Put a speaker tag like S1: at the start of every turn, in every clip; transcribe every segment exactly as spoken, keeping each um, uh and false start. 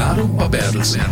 S1: Vlado og Bertelsen.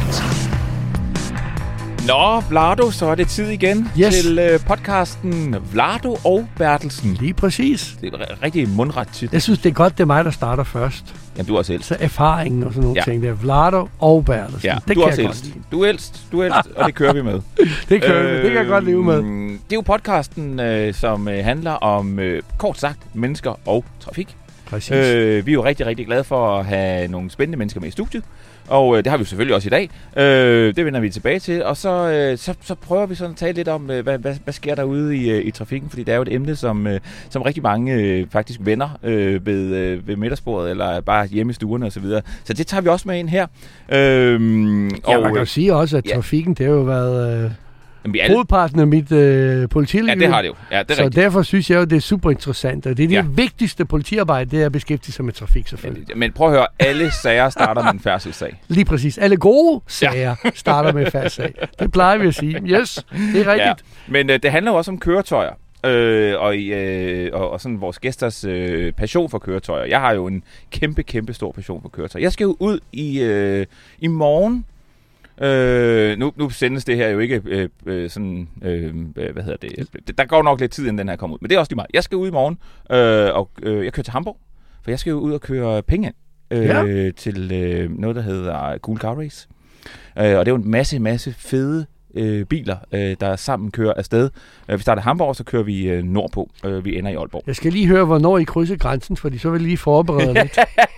S2: Nå, Vlado, så er det tid igen
S3: yes.
S2: til øh, podcasten Vlado og Bertelsen.
S3: Lige præcis.
S2: Det er r- rigtig mundret titel.
S3: Jeg synes, det er godt, det er mig, der starter først.
S2: Jamen, du er også ældst.
S3: Så erfaringen og sådan nogle
S2: ja.
S3: ting der. Vlado og Bertelsen.
S2: Ja,
S3: det
S2: du er
S3: kan
S2: også
S3: jeg
S2: ældst.
S3: godt lide.
S2: Du er ældst, du er ældst, og det kører vi med.
S3: det kører øh, vi. Det kan jeg godt leve med.
S2: Det er jo podcasten, øh, som øh, handler om, øh, kort sagt, mennesker og trafik.
S3: Præcis.
S2: Øh, vi er jo rigtig, rigtig glade for at have nogle spændende mennesker med i studiet. Og øh, det har vi jo selvfølgelig også i dag. Øh, det vender vi tilbage til. Og så, øh, så, så prøver vi sådan at tale lidt om, øh, hvad, hvad, hvad sker der ude i, øh, i trafikken. Fordi det er jo et emne, som, øh, som rigtig mange øh, faktisk vender øh, ved, øh, ved middagsbordet, eller bare hjemme i stuerne osv. Så, så det tager vi også med ind her. Øh,
S3: ja,
S2: og,
S3: man kan jo sige også, at
S2: ja.
S3: trafikken, det har jo været... Øh
S2: alle...
S3: hovedparten af mit øh, politiliv.
S2: Ja, det har det jo. Ja, det er
S3: så
S2: rigtigt.
S3: derfor synes jeg jo, det er super interessant. Og det er det
S2: ja.
S3: vigtigste politiarbejde, det er at beskæftige sig med trafik, selvfølgelig.
S2: Ja, men prøv at høre, alle sager starter med en færdselssag.
S3: Lige præcis. Alle gode sager ja. starter med en færdselssag. Det plejer vi at sige. Yes, det er rigtigt.
S2: Ja. Men øh, det handler jo også om køretøjer. Øh, og, øh, og, og sådan vores gæsters øh, passion for køretøjer. Jeg har jo en kæmpe, kæmpe stor passion for køretøjer. Jeg skal jo ud i, øh, i morgen. Øh, nu, nu sendes det her jo ikke øh, øh, sådan, øh, hvad hedder det, der går nok lidt tid, inden den her kommer ud, men det er også lige meget. Jeg skal ud i morgen, øh, og øh, jeg kører til Hamburg, for jeg skal jo ud og køre penge ind øh, ja. til øh, noget, der hedder Cool Car Race. Øh, og det er jo en masse, masse fede øh, biler, øh, der sammen kører afsted. Øh, vi starter i Hamburg, og så kører vi øh, nordpå. Øh, vi ender i Aalborg.
S3: Jeg skal lige høre, hvornår I krydser grænsen, fordi så vil I lige forberede lidt.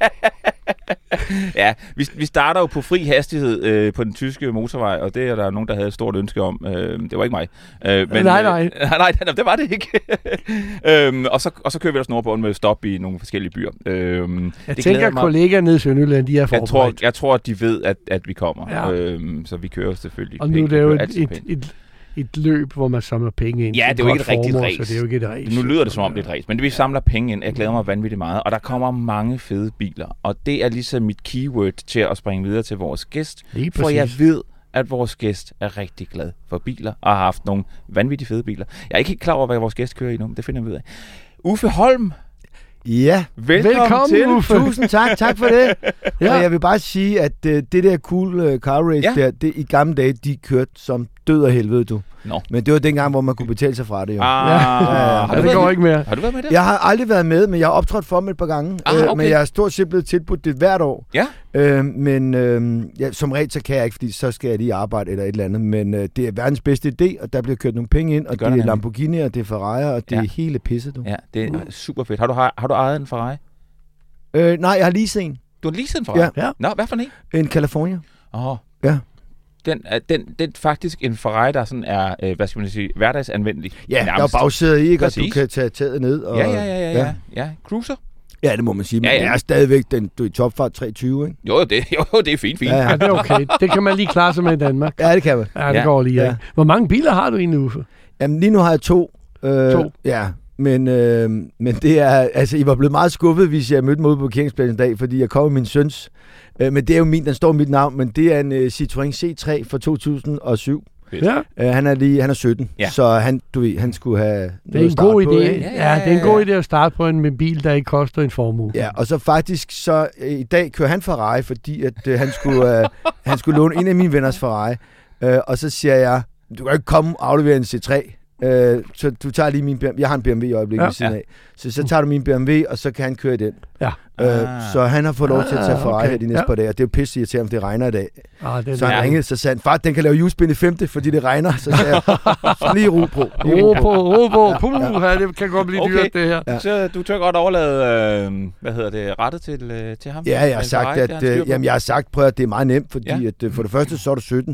S2: Ja, vi, vi starter jo på fri hastighed øh, på den tyske motorvej, og det er der nogen, der havde et stort ønske om. Øh, det var ikke mig. Øh, men,
S3: nej, nej.
S2: Øh, nej, det var det ikke. øhm, og, så, og så kører vi også nordpå med stop i nogle forskellige byer. Øhm,
S3: jeg det tænker, at kollegaer nede i Sønderjylland, de er forberedt.
S2: Jeg tror, jeg tror, at de ved, at, at vi kommer.
S3: Ja.
S2: Øhm, så vi kører selvfølgelig.
S3: Og nu er det jo et, et, et, et løb, hvor man samler penge ind.
S2: Ja, det er jo ikke et rigtigt race.
S3: Så det er jo ikke et race.
S2: Nu lyder det som om, det er et race, men vi samler penge ind. Jeg glæder mig vanvittigt meget, og der kommer mange fede biler. Og det er ligesom mit keyword til at springe videre til vores gæst. For jeg ved, at vores gæst er rigtig glad for biler, og har haft nogle vanvittigt fede biler. Jeg er ikke helt klar over, hvad vores gæst kører i nu, men det finder vi ud af. Uffe Holm.
S4: Ja,
S2: velkommen,
S3: velkommen
S2: til.
S3: Uffe.
S4: Tusind tak, tak for det. Ja. Og jeg vil bare sige, at uh, det der cool uh, car race ja. der, det i gamle dage, de kørte som død og helvede, du.
S2: No.
S4: Men det var dengang, hvor man kunne betale sig fra det, jo.
S2: Ah,
S3: ja, ja, ja.
S2: har
S3: det går ikke mere.
S2: Har du været med det?
S4: Jeg har aldrig været med, men jeg har optrådt for dem et par gange.
S2: Ah, okay.
S4: øh, men jeg har stort set blevet tilbudt det hvert år.
S2: Ja.
S4: Øh, men øh, ja, som regel, så kan jeg ikke, fordi så skal jeg lige arbejde eller et eller andet. Men øh, det er verdens bedste idé, og der bliver kørt nogle penge ind, og det, det er Lamborghini, og det er Ferrari, og det ja. er hele pisset, du.
S2: Ja, det er super fedt. Har du, har, har du ejet en Ferrari?
S4: Øh, nej, jeg har lige set en.
S2: Du har lige set en Ferrari?
S4: Ja.
S2: Nå, hvad for en?
S4: En California.
S2: Åh. Oh.
S4: Ja.
S2: Den, den, den er faktisk en Ferrari, der sådan er, øh, hvad skal man sige, hverdagsanvendelig.
S4: Ja, nærmest. Der er bagsæder i, ikke? Og du kan tage taget ned. Og,
S2: ja, ja, ja, ja, ja. ja. Cruiser?
S4: Ja, det må man sige. Men ja, ja. det er stadigvæk den, du er i topfart tre tyve, ikke?
S2: Jo, det, jo, det er fint, fint.
S3: Ja, ja, det er okay. Det kan man lige klare sig med i Danmark.
S4: Ja, det kan man.
S3: Ja, det
S2: ja.
S3: går lige. Ja. Hvor mange biler har du egentlig, Uffe?
S4: Jamen, lige nu har jeg to. Øh,
S3: to?
S4: Ja, men, øh, men det er, altså, I var blevet meget skuffet, hvis jeg mødte mig ude på parkeringspladsen i dag, fordi jeg kom med min søns. Øh, men det er jo min, den står mit navn, men det er en uh, Citroën C tre fra to tusind og syv.
S2: Ja.
S4: Uh, han er lige, han er sytten, ja. Så han, du ved, han skulle have
S3: det er en god idé.
S4: På,
S3: ja, ja, ja, det er en god idé at starte på en med bil, der ikke koster en formue.
S4: Ja, og så faktisk så uh, i dag kører han Ferrari, fordi at uh, han skulle uh, han skulle låne en af mine venners Ferrari, uh, og så siger jeg, du kan ikke komme og aflevere en C tre. Uh, så du tager lige min B M W. Jeg har en B M W i øjeblikket ved siden af. Så så tager du min B M W, og så kan han køre i den.
S3: Ja.
S4: Uh, ah. Så han har fået lov til at tage Ferrari
S3: okay.
S4: her de næste
S3: ja.
S4: par dage, og det er jo pisse irriterende, om det regner i dag.
S3: Ah, det
S4: så han ringede, så sagde han, far, den kan lave julespind i femte, fordi det regner. Så sagde jeg, så lige ro på.
S3: Ro på, ro på. Puh, ja. Det kan godt blive
S2: okay.
S3: dyrt, det her.
S2: Ja. Så du tør godt overlade, øh, hvad hedder det, rettet til, øh, til ham?
S4: Ja, jeg har sagt, Ferrari, at, øh, jamen, jeg har sagt, prøv at det er meget nemt, fordi ja. at, øh, for det første, så er du sytten.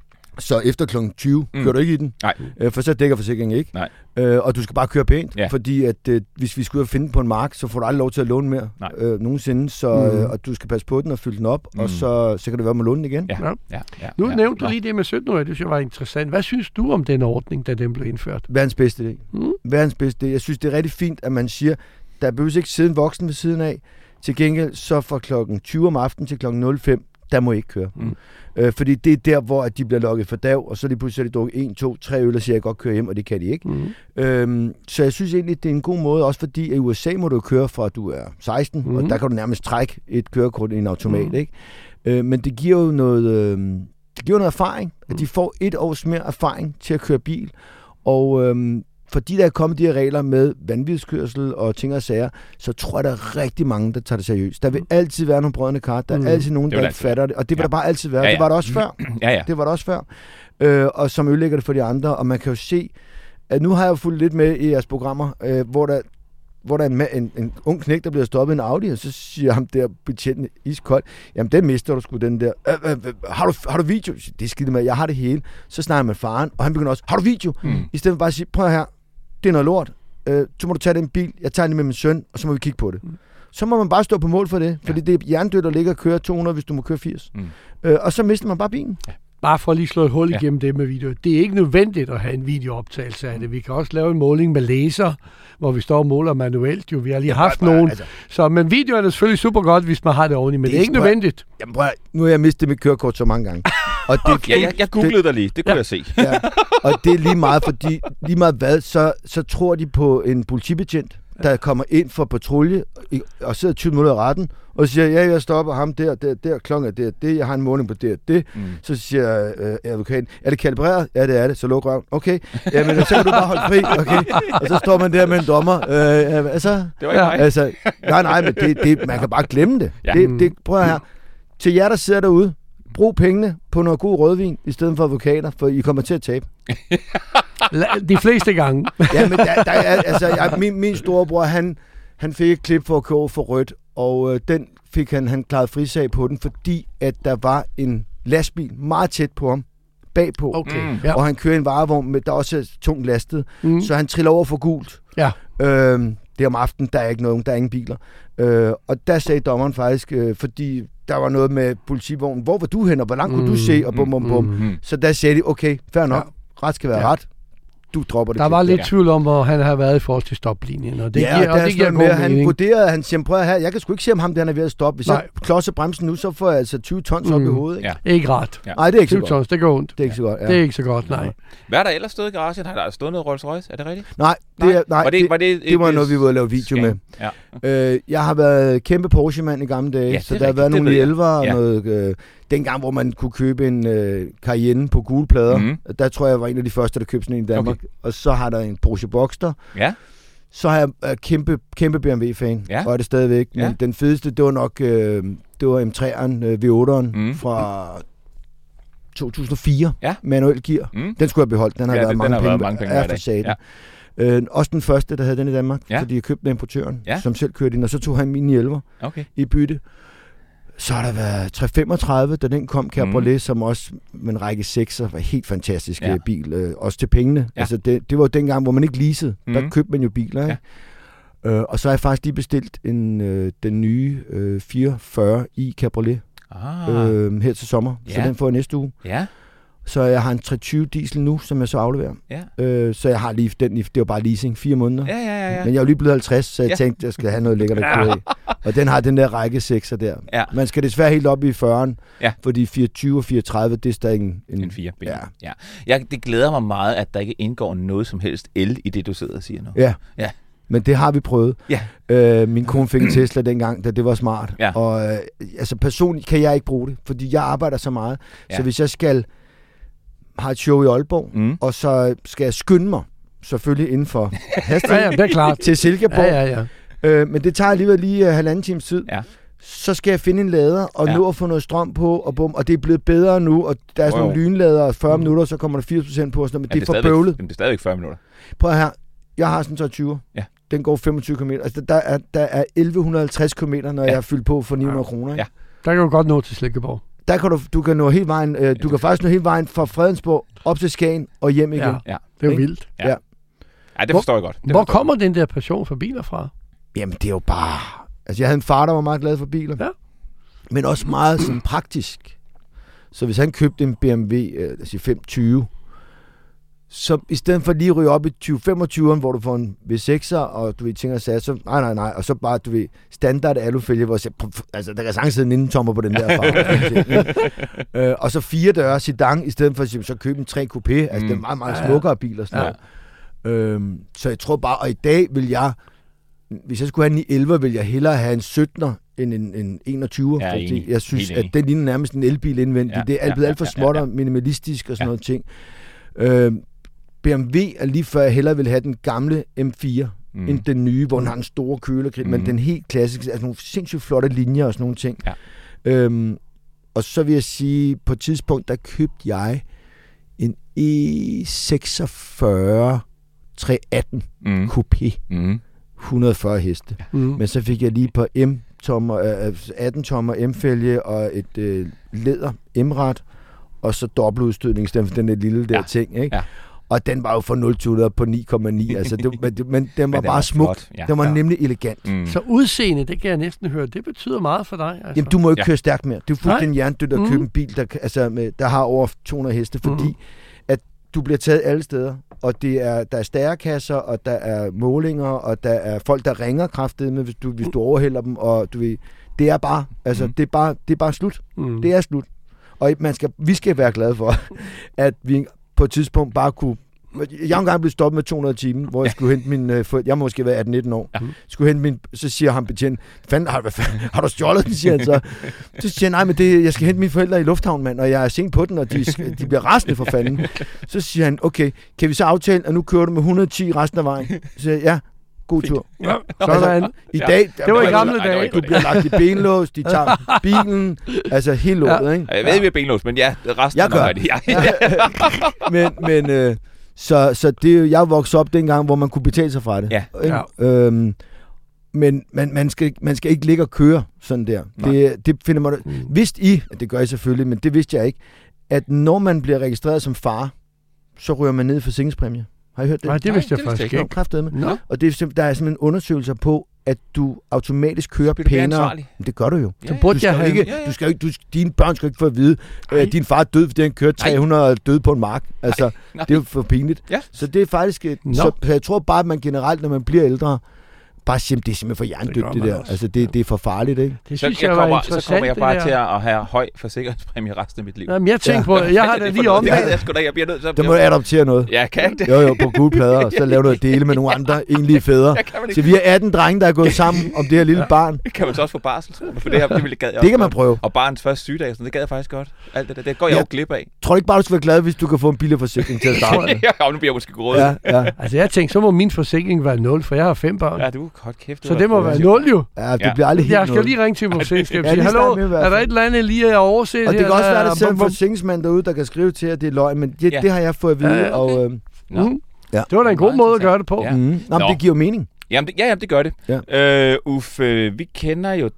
S4: Så efter klokken tyve mm. kører du ikke i den,
S2: Nej.
S4: Øh, for så dækker forsikringen ikke.
S2: Nej.
S4: Øh, og du skal bare køre pænt,
S2: ja.
S4: fordi at, øh, hvis vi skal ud og finde på en mark, så får du aldrig lov til at låne mere øh, nogensinde, så, mm. øh, og du skal passe på den og fylde den op, mm. og så, så kan det være med at låne den igen.
S2: Ja. Ja. Ja. Ja.
S3: Nu
S2: ja.
S3: nævnte
S2: ja.
S3: du lige det med sytten år, det synes jeg var interessant. Hvad synes du om den ordning, da den blev indført?
S4: Verdens bedste idé.
S3: Mm.
S4: Verdens bedste idé. Jeg synes, det er rigtig fint, at man siger, der behøves ikke sidde en voksen ved siden af. Til gengæld så fra klokken tyve om aftenen til klokken nul fem, der må I ikke køre. Mm. Øh, fordi det er der, hvor at de bliver lukket for dag, og så lige pludselig har de drukket en, to, tre øl, og siger, jeg godt køre hjem, og det kan de ikke. Mm. Øhm, så jeg synes egentlig, det er en god måde, også fordi at i U S A må du køre fra, at du er seksten, mm. og der kan du nærmest trække et kørekort i en automat, mm. ikke? Øh, men det giver jo noget, øh, det giver noget erfaring, at de får et års mere erfaring til at køre bil, og øh, fordi der er kommet de her regler med vanvidskørsel og ting og sager, så tror jeg, der er rigtig mange, der tager det seriøst. Der vil altid være nogle brødrende kar, der er mm. altid nogen, der ikke fatter det, og det vil ja. der bare altid være. Ja, ja. Det var der også før.
S2: Ja, ja.
S4: Det var der også før. Øh, og som ødelægger det for de andre, og man kan jo se, at nu har jeg jo fulgt lidt med i jeres programmer, øh, hvor der hvor der er en, en, en ung knægt, der bliver stoppet i en Audi, og så siger ham der betjentende iskoldt, jamen den mister du sgu den der. Øh, øh, øh, har, du, har du video? Det er skidt med, jeg har det hele. Så snakker jeg med faren, og han begynder også, har du video? Mm. I stedet for bare at sige, prøv her, det er noget lort. Øh, så må du tage den bil, jeg tager den med min søn, og så må vi kigge på det. Mm. Så må man bare stå på mål for det, fordi ja. det er hjernedødt at ligge og køre to hundrede, hvis du må køre firs. Mm. Øh, og så mister man bare bilen. Ja.
S3: Bare for at lige slå et hul igennem ja. det med video. Det er ikke nødvendigt at have en videooptagelse af det. Vi kan også lave en måling med laser, hvor vi står og måler manuelt. Jo, vi har lige haft ja, bare, nogen. Altså. Så, men video er selvfølgelig super godt, hvis man har det ordentligt, men det er, det er ikke nødvendigt.
S4: Jamen, prøv, nu har jeg mistet mit kørekort så mange gange. Og det,
S2: okay, jeg, jeg googlede det, dig lige. Det kunne ja. jeg se.
S4: Ja. Og det er lige meget, fordi lige meget hvad, så, så tror de på en politibetjent, der kommer ind for patrulje og sidder tyve minutter i retten, og siger, ja, jeg stopper ham der, der, der, klokken er det, det, jeg har en måling på det, det. Mm. Så siger øh, advokaten, er det kalibreret? Ja, det er det, så luk røven. Okay, jamen, så kan du bare holde fri, okay? Og så står man der med en dommer. Øh, altså,
S2: det var ikke mig.
S4: Altså, nej, nej, men det, det, man kan bare glemme det. Ja. det, det prøv her. Til jer, der sidder derude, brug pengene på noget god rødvin, i stedet for advokater, for I kommer til at tabe.
S3: De fleste gange.
S4: Ja, men der, der er, altså, jeg, min, min storebror, han, han fik et klip for at køre for rødt, og øh, den fik han, han klaret frisag på den, fordi at der var en lastbil meget tæt på ham, bagpå,
S3: okay. mm,
S4: ja. og han kører en varevogn, med, der også er tungt lastet, mm. så han triller over for gult.
S3: Ja.
S4: Øhm, det er om aftenen, der er ikke nogen, der er ingen biler. Øh, og der sagde dommeren faktisk, øh, fordi der var noget med politivognen, hvor var du hen, og hvor langt kunne mm, du se, og bum, bum, bum. Mm, så der sagde de, okay, fair nok, ja. ret skal være ja. ret. Du dropper det.
S3: Der var lidt ja. tvivl om, hvor han har været i forhold til stoplinjen, og det
S4: ja,
S3: giver,
S4: og
S3: og det giver god
S4: han mening. Vurderede, han siger, prøv her, jeg kan sgu ikke se, om ham der er ved at stoppe. Hvis Nej. jeg klodser bremsen nu, så får jeg altså tyve tons mm. op i hovedet. Ikke?
S3: Ja. Ikke ret.
S4: Ja. Nej, det er ikke så godt.
S3: Tons, det går ondt.
S4: Det er ikke så godt, ja.
S3: Det er ikke så godt, nej.
S2: Hvad er der ellers stået i garagen? Har der stået noget Rolls Royce? Er det rigtigt?
S4: Nej, det, er, nej,
S2: var det,
S4: det,
S2: var det,
S4: det, det var noget, vi ville lave video
S2: skam.
S4: med. Ja. Øh, jeg har været kæmpe Porsche-mand i gamle dage, ja, så der har været nogle i elver og ja. noget... Øh, dengang, hvor man kunne købe en øh, Cayenne på gule plader, mm. der tror jeg, jeg var en af de første, der købte sådan en i Danmark. Okay. Og så har der en Porsche Boxster.
S2: Ja.
S4: Så har jeg øh, kæmpe, kæmpe B M W-fan, ja. og er det stadigvæk. Men ja. den fedeste, det var nok øh, det var M tre'eren, øh, V otteren mm. fra to tusind og fire, ja. manuel gear. Mm. Den skulle jeg beholde. Den har ja, været, den, mange, den har penge, været mange penge. Ja. Øh, også den første, der havde den i Danmark, ja. fordi jeg købte den importøren, ja. som selv kørte ind, og så tog han min i elver
S2: okay.
S4: i bytte. Så har der været tre femogtredive, da den kom, Cabriolet, mm. som også med en række sekser, var helt fantastisk ja. bil, øh, også til pengene. Ja. Altså det, det var dengang, hvor man ikke leasede, mm. der købte man jo biler, ikke? Ja. Øh, og så har jeg faktisk lige bestilt en, øh, den nye øh, fireogfyrre i Cabriolet ah. øh, her til sommer, ja. så den får jeg næste uge.
S2: Ja.
S4: Så jeg har en tre tyve diesel nu, som jeg så afleverer. Ja. Øh, så jeg har lige den, det var bare leasing, fire måneder.
S2: Ja, ja, ja, ja.
S4: Men jeg er jo lige blevet halvtreds, så jeg ja. tænkte, jeg skal have noget lækkert at køre i. Og den har den der række sekser der. Ja. Man skal desværre helt op i fyrreren, ja. fordi fireogtyve og fireogtredive, det er stadig en...
S2: En, en fire. Ja. Ja. Jeg, det glæder mig meget, at der ikke indgår noget som helst el i det, du sidder og siger nu.
S4: Ja.
S2: Ja.
S4: Men det har vi prøvet. Ja. Øh, min kone fik en Tesla dengang, da det var smart. Ja. Og øh, altså personligt kan jeg ikke bruge det, fordi jeg arbejder så meget. Ja. Så hvis jeg skal have et show i Aalborg, mm. og så skal jeg skynde mig, selvfølgelig inden for hastighed,
S3: ja, ja, det er klart.
S4: til Silkeborg.
S3: Ja, ja, ja.
S4: Øh, men det tager alligevel lige uh, halvanden times tid. Ja. Så skal jeg finde en lader, og ja. nå at få noget strøm på, og bum, og det er blevet bedre nu, og der er sådan wow. nogle lynlader, og fyrre mm. minutter, så kommer der firs procent på, og sådan, men ja, det er for bøvlet.
S2: Men det er stadigvæk fyrre minutter.
S4: Prøv her, jeg har sådan en tyve. Ja. Den går femogtyve kilometer. Altså, der er, der er elleve halvtreds kilometer, når ja. jeg har fyldt på for ni hundrede kroner.
S2: Ja.
S3: Der kan du godt nå til Silkeborg.
S4: Der kan du, du kan nå hele vejen, øh, du kan faktisk nå hele vejen fra Fredensborg op til Skagen og hjem igen.
S3: Ja, ja. Det er jo vildt.
S2: Ja, ja. ja det forstår jeg godt. Det
S3: hvor kommer den der passion for biler fra?
S4: Jamen, det er jo bare... Altså, jeg havde en far, der var meget glad for biler. Ja. Men også meget sådan praktisk. Så hvis han købte en B M W øh, fem tyve, Så i stedet for lige at ryge op i tyve femogtyve, hvor du får en V sekser, og du ved, tænker sig, så nej, nej, nej, og så bare, du ved, standard alufælge, hvor jeg, altså, der kan sagtens sidde en indentommer på den der farve. øh, og så fire døre sedan, i stedet for så købe en tre coupé, altså mm. det er meget, meget smukkere bil og sådan ja. noget. Øhm, så jeg tror bare, og i dag vil jeg, hvis jeg skulle have en ni elleve, vil jeg hellere have en syttener end en, en enogtyve, ja, fordi jeg synes, at den ligner nærmest en elbil indvendigt. Ja, det er altid ja, alt for småt og ja, ja. minimalistisk og sådan ja. noget ting. Øhm, B M W er lige før jeg hellere vil have den gamle M fire, mm. end den nye, hvor den har en stor kølergrill, mm. men den helt klassiske, altså nogle sindssygt flotte linjer og sådan nogle ting. Ja. Øhm, og så vil jeg sige, på et tidspunkt, der købte jeg en E seksogfyrre tre atten mm. Coupé, mm. hundrede og fyrre heste. Mm. Men så fik jeg lige på M-tommer, øh, atten tommer M-fælge og et øh, læder M-rat, og så dobbeltudstødning, i stedet for den der lille der ja. ting, ikke? Ja. Og den var jo for nul til hundrede på ni komma ni, altså det, men, men den var men bare var smuk. Ja. Den var ja. nemlig elegant.
S3: Mm. Så udseende, det kan jeg næsten høre, det betyder meget for dig. Altså.
S4: Jamen, du må ikke ja. køre stærkt mere. Det er fuldstændig hjernedødt at mm. købe en bil, der, altså, med, der har over to hundrede heste, fordi mm. at du bliver taget alle steder, og det er, der er stærekasser, og der er målinger, og der er folk, der ringer kraftigt med, hvis du, hvis du overhælder dem, og du ved, det er bare, altså, mm. det er bare, det er bare slut. Mm. Det er slut. Og man skal, vi skal være glade for, at vi på et tidspunkt bare kunne... Jeg har engang blevet stoppet med to hundrede timer, hvor jeg skulle hente min... Øh, jeg må måske være atten nitten år. Ja. Skulle hente min... Så siger ham betjent, fanden, har, fanden, har du stjålet den, siger han så. Så siger han, nej, men det, jeg skal hente mine forældre i lufthavnen, mand, og jeg er sent på den, og de, de bliver rasende for fanden. Så siger han, okay, kan vi så aftale, at nu kører du med et hundrede og ti resten af vejen? Så siger jeg, ja. God tur. Ja,
S3: sådan.
S4: I dag,
S3: ja, det var i gamle dage.
S4: Du bliver lagt i benlås, de tager bilen, altså helt lortet, ja. ikke?
S2: Jeg ved ikke, vi er benlås, men ja, resten
S4: jeg gør.
S2: Det. Ja.
S4: men men øh, så, så det, jeg voksede op dengang, hvor man kunne betale sig fra det. Ja. Ja. Øhm, men man, man, skal, man skal ikke ligge og køre sådan der. Det, det finder man... Mm. Vidste I, det gør jeg selvfølgelig, men det vidste jeg ikke, at når man bliver registreret som far, så ryger man ned i forsikringspræmie. Har I hørt det?
S3: Nej, det vidste jeg faktisk ikke.
S4: Kraftedeme. No. Og det er, der er simpelthen undersøgelser på, at du automatisk kører pænere. Det gør du jo.
S3: Ja, ja. Du skal
S4: ja, ikke, ja, ja. Du skal ikke, du, dine børn skal ikke få at vide, at din far er død, fordi han kørte tre hundrede og døde på en mark. Altså, nej, nej. Det er jo for pinligt. Ja. Så det er faktisk... No. Så, så jeg tror bare, at man generelt, når man bliver ældre, bare siger, det er simpelthen for hjernedødt, det, det der. Altså, det, det er for farligt, ikke?
S3: Det synes
S2: så,
S3: jeg,
S2: jeg
S3: kommer,
S2: så kommer jeg bare til at have høj forsikringspræmie resten af mit liv.
S3: Jamen, jeg tænker ja. på, jeg har det lige om.
S2: Det, jeg sgu da, jeg bliver nødt til.
S4: Det må du adoptere noget.
S2: Ja, kan ikke det?
S4: Jo, jo, på gule plader, og så lave noget dele med nogle andre egentlige fædre. Så vi er atten drenge, der er gået sammen om det her lille barn.
S2: Kan man så også få barsel, for det her, det ville gad jeg
S4: Det kan man prøve.
S2: Og barns første sygedag, det gad jeg faktisk godt. Alt det der, det går jeg jo glip af.
S4: Tror du ikke bare, du skal være glad, hvis du kan få en billig forsikring til at starte med?
S2: Ja, nu bliver jeg måske grådig.
S3: Altså, jeg tænkte, så må min forsikring være nul, for jeg har fem børn.
S2: Ja, du godt kæft.
S3: Så det må være nul jo.
S4: Ja, det bliver aldrig helt
S3: jeg skal
S4: noget.
S3: lige ringe til forsikringsskab og sige, hallo, er der et eller andet lige at overse her?
S4: Og det kan også være, at der sidder en forsikringsmand derude, der kan skrive til, at det er løgn, men det, ja. det har jeg fået at vide. Ja, okay. og, øh,
S3: mm. ja. Det var da en god måde at gøre det på.
S4: Ja. Mm. Nå, men det giver mening.
S2: Jamen, det, ja, jamen, det gør det. Ja. Øh, Uffe, vi kender jo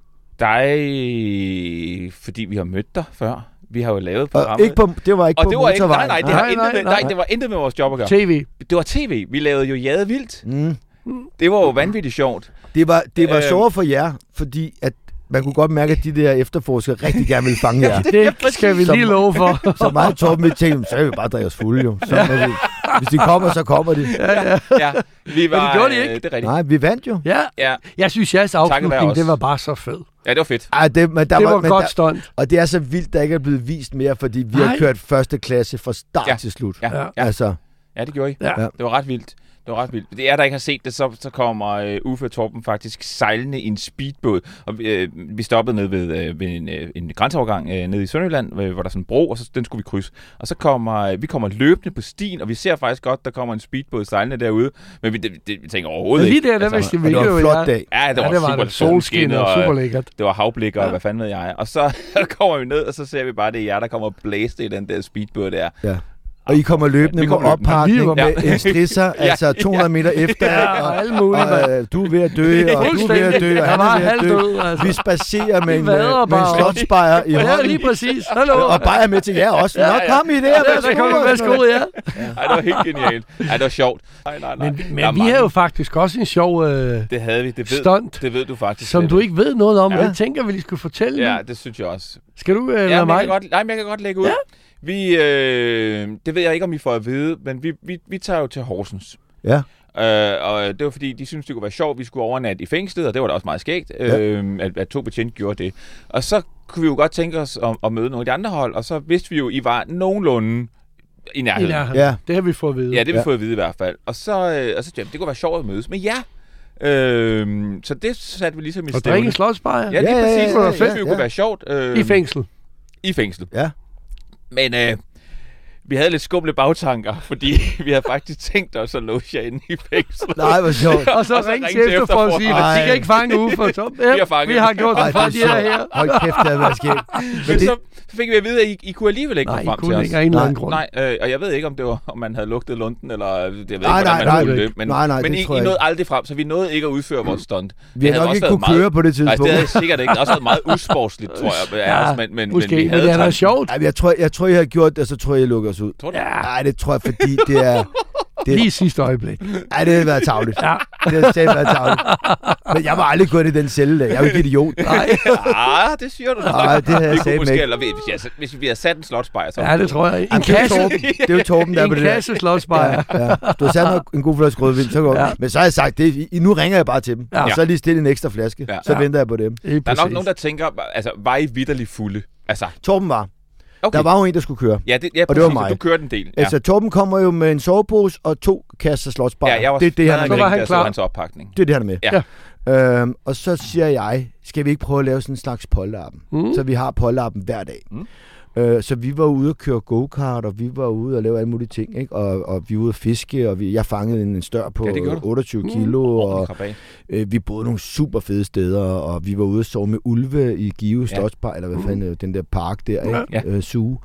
S2: dig, fordi vi har mødt dig før. Vi har jo lavet programmet.
S4: Ikke på, det var ikke og på motorvejen.
S2: Nej, nej, det, nej, nej, nej, nej, det var intet med vores job at gøre.
S3: T V.
S2: Det var tv. Vi lavede jo Jade Vildt. Mm. Det var jo vanvittigt sjovt.
S4: Det var, det var øh, sjovt for jer, fordi at man kunne godt mærke, at de der efterforskere rigtig gerne ville fange jer.
S3: Det skal vi lige love for.
S4: Så meget Torben ville tænke, så vil vi bare drikke os fulde jo. Så vi, hvis de kommer, så kommer de.
S3: Ja, ja.
S2: ja vi var,
S3: men det gjorde de ikke.
S2: Øh, det er rigtigt.
S4: Nej, vi vandt jo.
S3: Ja, ja. Jeg synes, jeres afslutning, det var bare så fed.
S2: Ja, det var fedt.
S4: Ej, det men der
S3: det var,
S4: var
S3: men godt stunt.
S4: Og det er så vildt, der ikke er blevet vist mere, fordi vi Nej. har kørt første klasse fra start
S2: ja.
S4: til slut.
S2: Ja, ja.
S4: Altså.
S2: ja det gjorde I.
S3: Ja.
S2: Det var ret vildt. Det var ret vildt. Det er der ikke har set det, så, så kommer uh, Uffe og Torben faktisk sejlende i en speedbåd. Og uh, vi stoppede ned ved, uh, ved en, uh, en grænseovergang uh, nede i Sønderjylland, uh, hvor der er sådan en bro, og så, den skulle vi krydse. Og så kommer uh, vi kommer løbende på stien, og vi ser faktisk godt, der kommer en speedbåd sejlende derude. Men vi, det, det, vi tænker overhovedet
S3: ikke.
S2: Lige
S3: der, der
S2: altså,
S3: vidste vi
S4: det var en flot dag.
S2: Ja, det var,
S3: ja, det var
S2: super
S3: solskin og, og super lækkert.
S2: Det var havblik og ja. hvad fanden ved jeg. Og så kommer vi ned, og så ser vi bare, det er jer, der kommer blæste i den der speedbåd der.
S4: Ja. Og I kommer løbende med oppakning med ja. en strisser, altså to hundrede meter efter,
S3: ja, og, alle mulige,
S4: og, og du er ved at dø, og du er ved at dø, og han er ved at dø. Død, altså. Vi spacerer med en, med en slotsbejer i hånden.
S3: Ja, lige præcis. Hallo.
S4: Og bejer med til jer også. Nå, kom I der,
S3: værsgo. Værsgo, ja.
S2: Ej, det var helt genialt. Ej, det var sjovt. Nej, nej, nej.
S3: Men, men vi havde jo faktisk også en sjov øh,
S2: det havde vi. Det ved,
S3: stunt.
S2: Det ved du faktisk.
S3: Som du ikke ved noget om. Jeg tænker, vi lige skulle fortælle.
S2: Ja, det synes jeg også.
S3: Skal du eller mig?
S2: Nej, men jeg kan godt lægge ud. Vi, øh, det ved jeg ikke, om I får at vide, men vi, vi, vi tager jo til Horsens.
S4: Ja.
S2: Øh, og det var fordi, de syntes, det kunne være sjovt, vi skulle overnatte i fængslet, og det var da også meget skægt,
S4: Ja.
S2: øh, at, at to betjente gjorde det. Og så kunne vi jo godt tænke os at, at møde nogle af de andre hold, og så vidste vi jo, I var nogenlunde i nærheden.
S3: I nærheden.
S4: Ja.
S3: Det har vi fået at vide.
S2: Ja, det har vi
S4: Ja.
S2: fået at vide i hvert fald. Og så, øh, og så jamen, det kunne være sjovt at mødes med jer. Øh, så det satte vi ligesom i
S3: Og
S2: stævne.
S3: drikke en slåsbajer.
S2: Ja, lige
S4: Ja, ja,
S2: præcis.
S4: ja,
S2: Det
S4: ja,
S2: synes vi
S4: ja,
S2: jo
S4: ja.
S2: kunne være sjovt. Øh,
S3: I fængsel.
S2: I fængsel.
S4: Ja.
S2: Men øh, vi havde lidt skumle bagtanker, fordi vi havde faktisk tænkt os at låse jer inde i fængslet.
S4: Nej, hvor sjovt.
S3: Og så,
S2: Og så
S3: ringe
S2: ringe
S3: til
S2: til
S3: efter for at sige, at de
S4: Ej.
S3: kan ikke fange uge for Tom. Ja,
S2: Vi har fanget
S3: vi har gjort
S4: Ej,
S3: det for,
S4: det er
S3: de er
S4: sjovt.
S3: her.
S4: Hold kæft, det havde været skægt.
S2: Men
S4: det-
S2: så fik vi at vide, at I, I kunne alligevel ikke
S3: Nej, I
S2: komme frem til
S3: kunne
S2: os.
S3: ikke af en eller anden
S4: Nej.
S3: grund.
S2: Nej, øh, og jeg ved ikke, om det var, om man havde lugtet lunden, eller jeg ved ikke,
S4: Nej,
S2: hvordan
S4: nej,
S2: man
S4: nej,
S2: skulle
S3: nej.
S2: det. Men,
S4: Nej, nej,
S2: men
S4: det
S2: I,
S4: tror
S2: I
S4: jeg
S2: nåede aldrig frem, så vi nåede ikke at udføre vores stunt.
S4: Vi har
S2: havde
S4: nok
S2: også
S4: ikke
S2: været
S4: kunne
S2: meget-
S4: køre på det
S2: Nej,
S4: tidspunkt.
S2: det havde sikkert ikke. Det havde også været meget usportsligt, tror jeg.
S3: Ja,
S2: Ja, men, men,
S3: Måske,
S2: men, vi
S3: men
S2: havde
S3: det er da
S2: tanken.
S3: sjovt.
S4: Ej, jeg tror, jeg tror, jeg har gjort det, og så tror jeg, jeg lukker os ud.
S2: Tror du?
S3: Ja,
S4: Nej, det tror jeg, fordi det er... Det,
S3: lige i sidste øjeblik.
S4: ej, det har været tavligt.
S3: Ja.
S4: Det har stadig været tavligt. Men jeg var aldrig gået i den celle der. Jeg er jo ikke idiot.
S3: Nej.
S2: Ah, det siger du da.
S4: Nej, det havde jeg
S2: Vi kunne
S4: sagt
S2: måske,
S4: ikke.
S2: eller hvis, jeg, hvis vi havde sat en slotsbejer, så...
S3: Ja, det tror jeg. En
S4: Jamen, det er jo
S3: kasse.
S4: Torben. Det er jo Torben, der er
S3: En
S4: på det der.
S3: kasse slåsbajer.
S4: Ja, ja. Du har sat nok en god flaske rødvin, så går
S3: Ja.
S4: ja. Men så har jeg sagt, det, I- nu ringer jeg bare til dem.
S3: Ja.
S4: Og så er lige stille en ekstra flaske.
S2: Ja.
S4: Så
S3: Ja.
S4: venter jeg på dem.
S3: Lige
S2: Der er nok
S3: præcis.
S2: nogen, der tænker, altså, var I vitterligt fulde? Altså,
S4: Torben var.
S2: okay.
S4: Der var jo en, der skulle køre.
S2: Ja, det, ja,
S4: og det var
S2: præcis,
S4: mig.
S2: Du kørte en del. Ja.
S4: Altså, Torben kommer jo med en sovepose og to kasser slotsbajer.
S2: ja, jeg var
S4: det er det, han er
S3: Så
S4: med.
S3: var han
S2: der
S3: klar.
S2: så hans oppakning.
S4: Det er det, han er med.
S2: Ja.
S4: Øhm, og så siger jeg, skal vi ikke prøve at lave sådan en slags polterappen?
S3: Mm.
S4: Så vi har polterappen hver dag.
S2: Mm.
S4: Øh, så vi var ude og køre go-kart, og vi var ude og lave alle mulige ting, ikke? Og, og vi var ude at fiske, og vi, jeg fangede en stør på
S2: Ja, det gjorde du.
S4: otteogtyve
S3: Mm.
S4: kilo,
S2: Ordentlig
S4: og
S2: krab af.
S4: øh, vi boede nogle super fede steder, og vi var ude og sove med ulve i Give
S2: Ja.
S4: Slotspark, eller hvad
S3: Mm.
S4: fanden, øh, den der park der, ikke?
S2: Ja.
S4: Øh, Zoo.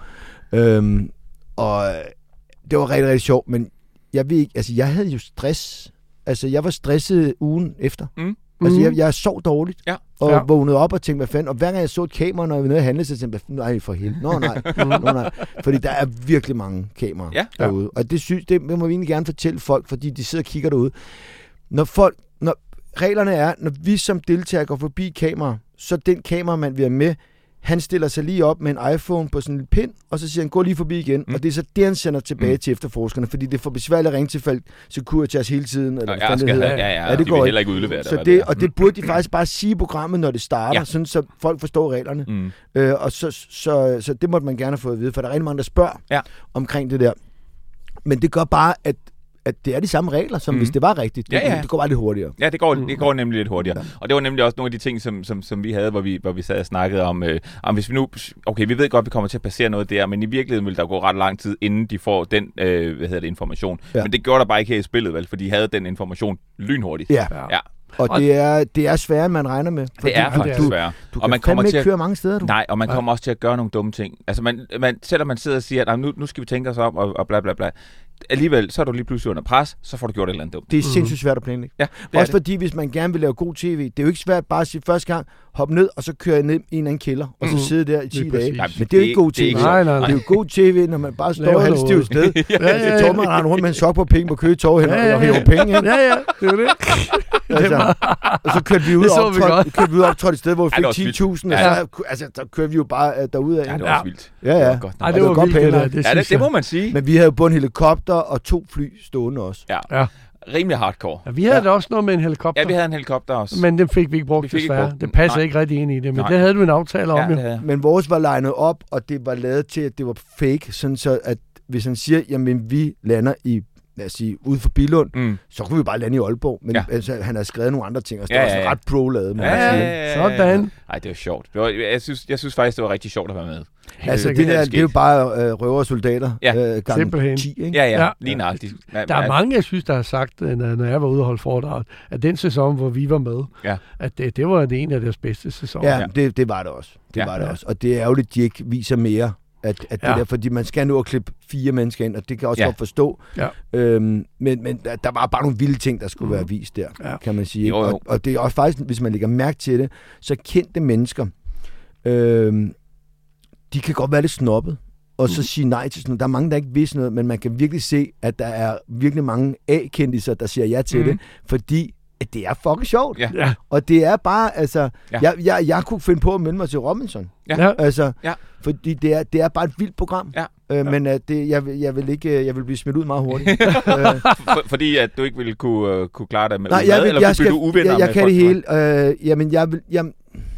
S4: Øhm, og øh, det var rigtig, rigtig sjovt, men jeg ved ikke, altså jeg havde jo stress. Altså jeg var stresset ugen efter.
S2: Mm.
S4: Altså
S3: Mm.
S4: jeg, jeg sov dårligt.
S2: Ja.
S4: Og
S3: Ja.
S4: vågnede op og tænkte, hvad fanden? Og hver gang jeg så et kamera, når vi var nede at handle, så tænkte jeg, nej for helvede. Nå nej, nå nej. Fordi der er virkelig mange kameraer
S2: Ja.
S4: derude. Og det, synes, det må vi egentlig gerne fortælle folk, fordi de sidder og kigger derude. Når folk, når reglerne er, når vi som deltager går forbi kamera, så den kameramand, vi er med, han stiller sig lige op med en iPhone på sådan en pind, og så siger han, gå lige forbi igen.
S2: Mm.
S4: Og det er så det, han sender tilbage
S2: Mm.
S4: til efterforskerne, fordi det er for besværligt at ringe til folk Securitas hele tiden. Eller
S2: Og
S4: hvad
S2: jeg
S4: fanden
S2: skal
S4: det
S2: have,
S4: hedder.
S2: ja, ja,
S4: Ja, det
S2: de
S4: går
S2: vil
S4: ikke.
S2: heller ikke udlevere det.
S4: Så
S2: hvad
S4: det,
S2: er.
S4: og det burde de faktisk bare sige i programmet, når det starter,
S2: Ja.
S4: ja. sådan så folk forstår reglerne.
S2: Mm.
S4: Øh, og så, så, så det måtte man gerne få at vide, for der er rigtig mange, der spørger
S2: Ja.
S4: omkring det der. Men det gør bare, at, at det er de samme regler, som
S2: Mhm.
S4: hvis det var rigtigt. Det,
S2: Ja, ja.
S4: det går bare lidt hurtigere.
S2: Ja, det går,
S3: Mm.
S2: det går nemlig lidt hurtigere. Og det var nemlig også nogle af de ting, som, som, som vi havde, hvor vi, hvor vi sad og snakkede om, øh, om, hvis vi nu, okay, vi ved godt, at vi kommer til at passere noget der, men i virkeligheden vil der gå ret lang tid, inden de får den, øh, hvad hedder det, information.
S4: Ja.
S2: Men det gjorde der bare ikke her i spillet, vel, for de havde den information lynhurtigt.
S4: Ja,
S3: Ja.
S2: Ja,
S4: og,
S3: Og-
S4: det er, det er sværere, end man regner med.
S2: det er
S3: det
S2: faktisk
S3: er-
S2: svært.
S4: Du
S2: Og
S4: kan
S2: man kommer
S4: fandme
S2: til
S4: ikke
S2: at-
S4: køre mange steder, du.
S2: Nej, og man
S3: Nej.
S2: kommer også til at gøre nogle dumme ting. Altså, man, man, selvom man sidder og siger, at "Ej, nu, nu skal vi tænke os om, og, og bla bla bla. Alligevel, så er du lige pludselig under pres, så får du gjort et eller andet dumt.
S4: Det er sindssygt svært at planlægge.
S2: Ja, det er
S4: Også
S2: det.
S4: fordi, hvis man gerne vil lave god tv, det er jo ikke svært bare at sige første gang, hop ned, og så køre jeg ned i en eller anden kælder, og så
S3: Mhm.
S4: sidde der i ti
S3: Lige
S4: dage.
S3: præcis.
S4: Men det er jo ikke god tv.
S2: ikke
S3: Nej,
S2: sjovt.
S3: nej,
S4: Det er jo god tv, når man bare står
S3: Laver
S4: halvstivt
S3: noget.
S4: sted.
S2: Ja,
S3: ja, ja.
S4: Så Torben render rundt med en sok på penge på Køge Torv hen
S3: Ja, ja,
S4: og
S3: ja.
S4: hæver penge ind.
S3: Ja, ja, det er jo det.
S4: Altså, og så kørte vi ud
S3: Det så
S4: og
S3: vi
S4: optrådte,
S3: godt.
S4: kørte vi ud og optrådte et sted, hvor vi
S2: Ja, det var
S4: fik
S2: vildt.
S4: ti tusind, og
S2: Ja.
S4: så, altså, så kørte vi jo bare øh, derudad.
S2: Ja, det var
S3: Ja.
S2: også vildt.
S4: Ja,
S2: Det
S4: ja.
S2: var godt.
S3: Ej,
S4: Og
S3: det
S4: det
S3: var
S4: var godt
S3: vildt, det
S4: pænt,
S3: der. Det
S2: Ja,
S3: synes
S2: det, det må
S3: jeg.
S2: man sige.
S4: Men vi havde jo både en helikopter og to fly stående også.
S2: Ja.
S3: Ja.
S2: Rimelig hardcore.
S3: Ja, vi havde
S4: Ja.
S3: da også noget med en helikopter.
S2: Ja, vi havde en helikopter også.
S3: Men den fik vi ikke brugt,
S2: Vi fik ikke
S3: desværre.
S2: brugt den.
S3: Det passer
S2: Nej.
S3: ikke rigtig ind i det, men
S2: Nej.
S3: det havde du en aftale om,
S2: ja,
S3: jo.
S2: det havde jeg.
S4: Men vores var legnet op, og det var lavet til, at det var fake, sådan så at hvis han siger, jamen vi lander i, lad os sige, ude for Billund,
S2: Mm.
S4: så kunne vi bare lande i Aalborg. Men
S2: Ja.
S4: ja. altså, han har skrevet nogle andre ting, og det
S2: Ja,
S4: er også
S2: ja, ja.
S4: ret pro-lavet. må
S2: Ja,
S4: man
S2: ja,
S4: sige.
S2: ja, ja, ja.
S3: Sådan.
S2: Ej, det var sjovt. Det var, jeg, synes, jeg synes faktisk, det var rigtig sjovt at være med.
S4: Altså,
S2: Det
S4: det,
S2: havde
S4: der,
S2: sket.
S4: det er jo bare øh, røver og soldater
S2: Ja.
S4: øh, gange
S3: Simpelthen.
S4: ti, ikke?
S2: Ja, ja,
S3: Ja.
S2: lige nøjagtigt. Ja,
S3: Der er
S2: ja.
S3: mange, jeg synes, der har sagt, øh, når når jeg var ude og holde foredrag, at den sæson, hvor vi var med,
S2: Ja.
S3: at det, det var en af deres bedste sæsoner.
S4: Ja,
S2: Ja.
S4: det, det var det også. Det
S2: Ja.
S4: var det
S3: Ja.
S4: også. Og det er ærgerligt, at de ikke viser mere at, at det
S3: Ja.
S4: der, fordi man skal nu at klippe fire mennesker ind, og det kan jeg også
S2: Ja.
S4: godt forstå.
S3: Ja.
S4: Øhm, men men der, der var bare nogle vilde ting, der skulle
S3: Mhm.
S4: være vist der,
S3: Ja.
S4: kan man sige.
S2: Jo, jo.
S4: Og, og det er også faktisk, hvis man lægger mærke til det, så kendte mennesker, øhm, de kan godt være lidt snobbet, og så
S3: Mhm.
S4: sige nej til sådan noget. Der er mange, der ikke vidste noget, men man kan virkelig se, at der er virkelig mange A-kendisser, der siger ja til
S2: Mhm.
S4: det, fordi at det er fucking sjovt.
S2: Ja.
S3: Ja.
S4: Og det er bare, altså,
S2: Ja.
S4: jeg, jeg, jeg kunne finde på at melde mig til Robinson.
S2: Ja.
S3: Ja.
S4: Altså,
S2: Ja.
S4: fordi det er, det er bare et vildt program.
S2: Ja.
S4: Øh, men uh, det, jeg, vil- jeg vil ikke, jeg vil blive smidt ud meget hurtigt. øh,
S2: For, fordi at du ikke ville kunne, uh, kunne klare dig med
S4: nej,
S2: mad,
S4: jeg, vil,
S2: eller
S4: jeg,
S2: blev
S4: skal,
S2: du uvenner
S4: jeg, jeg
S2: med
S4: kan
S2: folk,
S4: det
S2: du var?
S4: hele. Øh, jamen, jeg vil, jeg,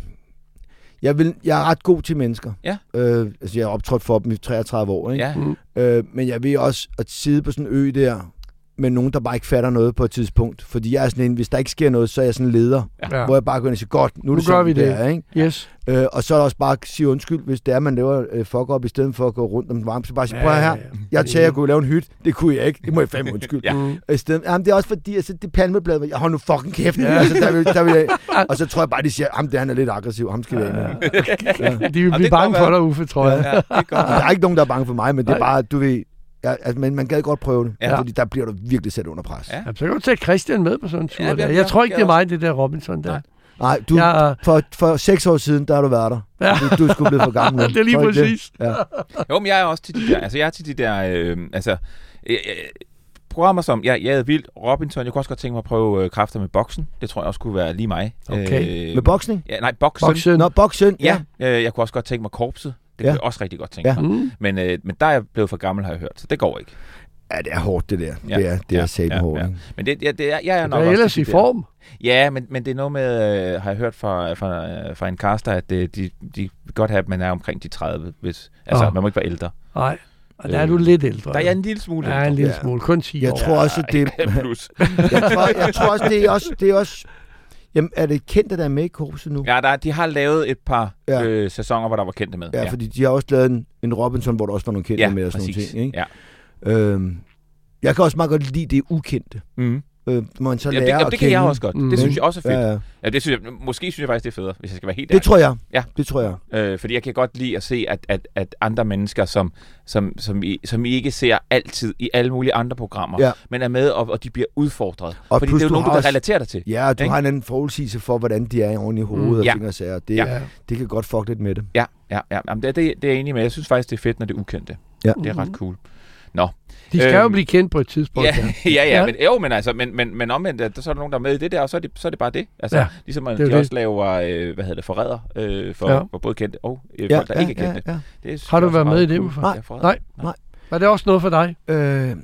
S4: jeg vil, jeg er ret god til mennesker.
S2: Ja.
S4: Øh, altså, jeg har optrådt for dem i treogtredive år, ikke?
S2: Ja.
S3: Mm.
S4: Øh, men jeg vil også at sidde på sådan en ø der, med nogen, der bare ikke fatter noget på et tidspunkt. Fordi jeg er sådan en, hvis der ikke sker noget, så er jeg sådan en leder.
S3: Ja.
S4: Hvor jeg bare går ind og siger, godt, nu er
S3: Nu
S4: det
S3: gør
S4: sådan,
S3: vi det.
S4: er, ikke?
S3: Yes.
S4: Øh, og så er der også bare at sige undskyld, hvis det er, man laver øh, fuck op, i stedet for at gå rundt om den varme. Så bare sige, prøv her, jeg tager at kunne lave en hytte. Det kunne jeg ikke. Det må jeg fandme undskyld.
S2: Ja.
S3: Mm.
S4: I stedet, jamen, det er også fordi, altså, det palmeblad, jeg har nu fucking kæft.
S3: Ja.
S4: Ja. Altså, der vil, der vil jeg, og så tror jeg bare, de siger, ham der han er lidt aggressiv, ham skal vi af med. Ja.
S3: De vil
S2: det
S3: blive
S2: kan
S3: bange
S2: godt
S3: for
S2: være.
S3: dig, Uffe, tror jeg.
S2: Ja, det er godt.
S4: Der er ikke nogen, der er bange for mig, men det er
S3: Nej.
S4: bare, du ved, ja, altså, men man gad godt prøve det,
S2: Ja.
S4: ja. fordi der bliver du virkelig sat under pres.
S2: Ja.
S3: Ja, så kan du tage Christian med på sådan en tur.
S2: Ja,
S3: Ja,
S2: det er-
S3: jeg tror ikke,
S2: jeg
S3: det er
S2: også.
S3: mig, det der Robinson der.
S2: Nej.
S4: Nej, du,
S3: Jeg,
S4: for, for seks år siden, der har du været der.
S3: Ja.
S4: Du, du er sgu blevet for gammel nu.
S3: det er lige
S4: Tror du ikke
S3: præcis.
S4: det? Ja.
S2: Jo, men jeg er også til de der, altså jeg er til de der, øh, altså, øh, øh, programmer som, jeg, jeg er vildt, Robinson, jeg kunne også godt tænke mig at prøve øh, kræfter med boksen. Det tror jeg også kunne være lige mig.
S3: Okay.
S2: Øh,
S4: Med boksning?
S2: Ja, nej, boksen.
S3: Boksen.
S4: Nå, boksen, ja.
S2: Ja, øh, jeg kunne også godt tænke mig korpset. Det
S4: Ja.
S2: kunne jeg også rigtig godt tænke
S4: Ja.
S2: mig.
S3: Mm.
S2: Men, øh, men der er jeg blevet for gammel, har jeg hørt, så det går ikke.
S4: Ja, det er hårdt, det der.
S2: Ja.
S4: Det er, det er
S2: Ja,
S4: satme
S2: ja,
S4: hårdt.
S2: ja.
S4: ikke?
S2: Men det, ja, det er, jeg er
S3: Du
S2: nok
S3: er
S2: også
S3: ellers
S2: til
S3: i
S2: de
S3: form.
S2: Der. Ja, men, men det er noget med, øh, har jeg hørt fra, fra, fra en caster, at øh, de, de vil godt have, at man er omkring de tredive. Hvis, altså,
S3: Åh.
S2: man må ikke være ældre.
S3: Nej, og der er
S2: Øh,
S3: du lidt ældre.
S2: Der er jeg en lille smule
S3: Ja, en lille
S4: Ja.
S3: smule. Kun ti
S4: Jeg
S3: år.
S4: tror også, at det,
S2: Plus.
S4: jeg tror, jeg tror også, det er også, det er også, jamen, er det kendte, der er med i korpset nu?
S2: Ja, der, de har lavet et par
S4: Ja.
S2: øh, sæsoner, hvor der var kendte med.
S4: Ja, fordi de har også lavet en, en Robinson, hvor der også var nogle kendte
S2: ja,
S4: med og sådan nogle
S2: præcis.
S4: ting. Ikke?
S2: Ja.
S4: Øhm, jeg kan også meget godt lide det ukendte.
S2: Mm.
S4: Øh, man så
S2: Ja,
S4: lærer
S2: det, ja,
S4: at
S2: det kan jeg
S4: kende.
S2: også godt.
S3: Mm.
S2: Det synes jeg også er fedt.
S4: Ja, ja.
S2: Ja, det synes jeg, måske synes jeg faktisk, det er federe, hvis jeg skal være helt
S4: Det
S2: ærlig.
S4: tror jeg.
S2: Ja.
S4: Det tror jeg.
S2: Øh, fordi jeg kan godt lide at se, at, at, at andre mennesker, som, som, som, I, som I ikke ser altid i alle mulige andre programmer,
S4: Ja.
S2: men er med, og, og de bliver udfordret.
S4: Og
S2: fordi
S4: plus
S2: det er jo
S4: du
S2: nogen, du
S4: har
S2: kan
S4: også-
S2: relatere dig til.
S4: Ja, du
S2: Ikke?
S4: har en anden forudsigelse for, hvordan de er oven i hovedet
S3: Mm.
S4: og
S2: Ja.
S4: ting og sager. Det,
S2: Ja.
S3: Ja.
S4: det kan godt fuck lidt med det.
S2: Ja, ja, ja. Jamen, det, det, det er jeg enig med. Jeg synes faktisk, det er fedt, når det er ukendte.
S4: Ja.
S2: Det er ret cool. Nå.
S3: De skal jo
S2: Øhm,
S3: blive kendt på et tidspunkt.
S2: Ja,
S3: Ja.
S2: ja, ja,
S3: Ja.
S2: men, jo, men, altså, men, men, men omvendt, at så er der nogen, der er med i det der, og så er det, så er det bare det. Altså,
S3: Ja,
S2: ligesom at
S3: det er
S2: de
S3: jo
S2: også laver, øh, hvad hedder det, forræder øh, for,
S3: Ja.
S2: for både kendte og øh,
S4: Ja,
S2: folk, der
S4: ja,
S2: ikke er kendte.
S4: ja, ja.
S2: Det synes
S3: Har du
S2: jeg også er
S3: været med
S2: meget
S3: i det,
S2: cool.
S3: Uffe?
S2: Ja, forræder.
S3: Nej.
S4: Nej.
S3: Var det også noget for dig?
S4: Øh,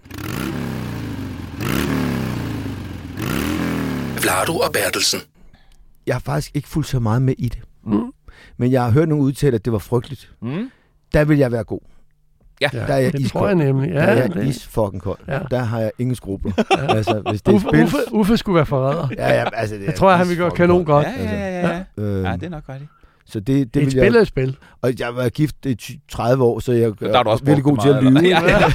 S1: Vlado og Bertelsen.
S4: jeg har faktisk ikke fulgt så meget med i det.
S3: Mm.
S4: Men jeg har hørt nogle udtale, at det var frygteligt.
S2: Mm.
S4: Der vil jeg være god.
S2: Ja.
S3: Ja,
S4: Der er jeg
S3: det
S4: iskold.
S3: tror jeg nemlig.
S4: Der er
S3: Ja,
S4: jeg
S3: det.
S4: is fucking kold.
S3: Ja.
S4: Der har jeg ingen skrubler. Altså, hvis det er
S3: Uffe,
S4: spil...
S3: Uffe, Uffe skulle være forræder.
S4: Ja, ja, altså, det
S3: Jeg tror, han vil gøre kanon godt.
S2: Ja, ja, ja, ja.
S4: Øh,
S2: Ja, det er nok rigtigt.
S4: så det, det
S3: Det er et
S4: vil
S3: spil
S4: jeg...
S3: er et spil.
S4: Og jeg har været gift i ty- tredive år, så jeg
S2: Der er du også
S4: virkelig god
S2: brugt
S4: til at
S2: meget,
S4: lyve.
S2: eller? Ja,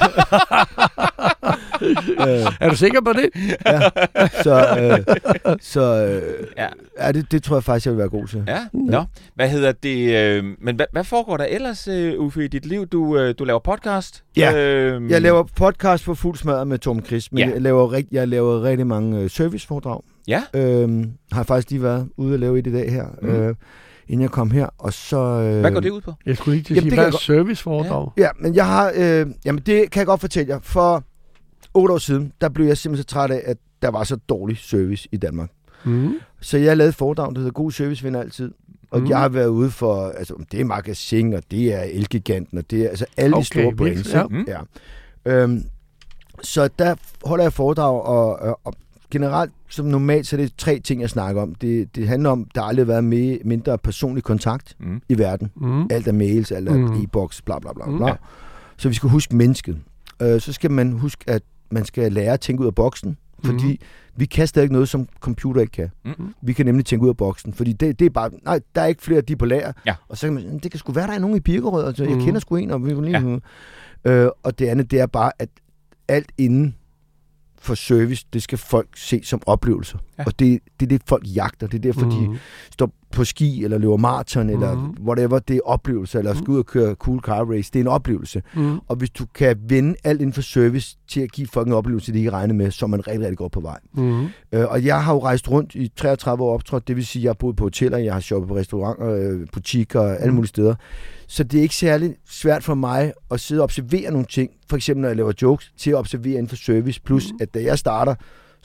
S2: ja.
S4: øh,
S3: Er du sikker på det?
S4: så øh, så øh,
S2: Ja.
S4: ja, det, det tror jeg faktisk, jeg vil være god til.
S2: Ja, nå. Hvad hedder det? Øh, men hvad, hvad foregår der ellers, øh, Uffe, i dit liv? Du, øh, du laver podcast.
S4: Ja.
S2: Øh,
S4: Jeg laver podcast på fuld smadret med Tom Chris, men
S2: Ja.
S4: jeg, laver rigt, jeg laver rigtig mange øh, serviceforedrag.
S2: Ja.
S4: Øhm, har faktisk lige været ude og lave et i dag her,
S2: Mm.
S4: øh, inden jeg kom her. Og så, øh,
S2: Hvad går det ud på?
S3: Jeg skulle lige til at
S4: Jamen,
S3: sige,
S4: det
S3: hvad
S4: kan
S3: er
S4: jeg
S3: serviceforedrag?
S4: Ja, men jeg har... Øh, jamen, det kan jeg godt fortælle jer. For otte år siden, der blev jeg simpelthen så træt af, at der var så dårlig service i Danmark.
S3: Mm.
S4: Så jeg lavede et foredrag, der hedder God Service vinder altid. Og
S3: Mm.
S4: jeg har været ude for, altså det er Magasin, og det er Elgiganten, og det er altså alle
S3: Okay,
S4: de store brands.
S3: vildt, ja.
S4: ikke? Ja. Øhm, så der holder jeg foredrag, og, og, og generelt, som normalt, så er det tre ting, jeg snakker om. Det, det handler om, der aldrig har været mere, mindre personlig kontakt
S2: Mm.
S4: i verden.
S3: Mm.
S4: Alt er mails, alt er
S3: Mm.
S4: e-boks, bla bla bla.
S3: Mm.
S4: bla.
S2: Ja.
S4: Så vi skal huske mennesket. Øh, så skal man huske, at man skal lære at tænke ud af boksen, fordi
S3: Mm.
S4: vi kan stadig noget, som computer ikke kan.
S2: Mm.
S4: Vi kan nemlig tænke ud af boksen, fordi det, det er bare, nej, der er ikke flere, de er på lager.
S2: Ja.
S4: Og så kan man, det kan sgu være, der er nogen i Birkerød, altså, jeg
S3: Mhm.
S4: kender sgu en, og vi vil lige... Ja. Øh, og det andet, det er bare, at alt inden for service, det skal folk se som oplevelser.
S2: Ja.
S4: Og det, det er det, folk jagter. Det er derfor, mm. de
S3: Mm.
S4: står på ski, eller løber maraton, mm. eller
S3: Mhm.
S4: whatever, det er oplevelser, eller
S3: Mhm.
S4: skal ud og køre cool car race, det er en oplevelse.
S3: Mm.
S4: Og hvis du kan vende alt inden for service til at give folk en oplevelse, de ikke regner med, så er man rigtig, rigtig godt på vej.
S3: Mm.
S4: Øh, og jeg har jo rejst rundt i treogtredive år optrådt, det vil sige, at jeg har boet på hoteller, jeg har shoppet på restauranter, øh, butikker og alle
S3: Mm.
S4: mulige steder. Så det er ikke særlig svært for mig at sidde og observere nogle ting, for eksempel når jeg laver jokes, til at observere inden for service. Plus,
S3: Mm.
S4: at da jeg starter,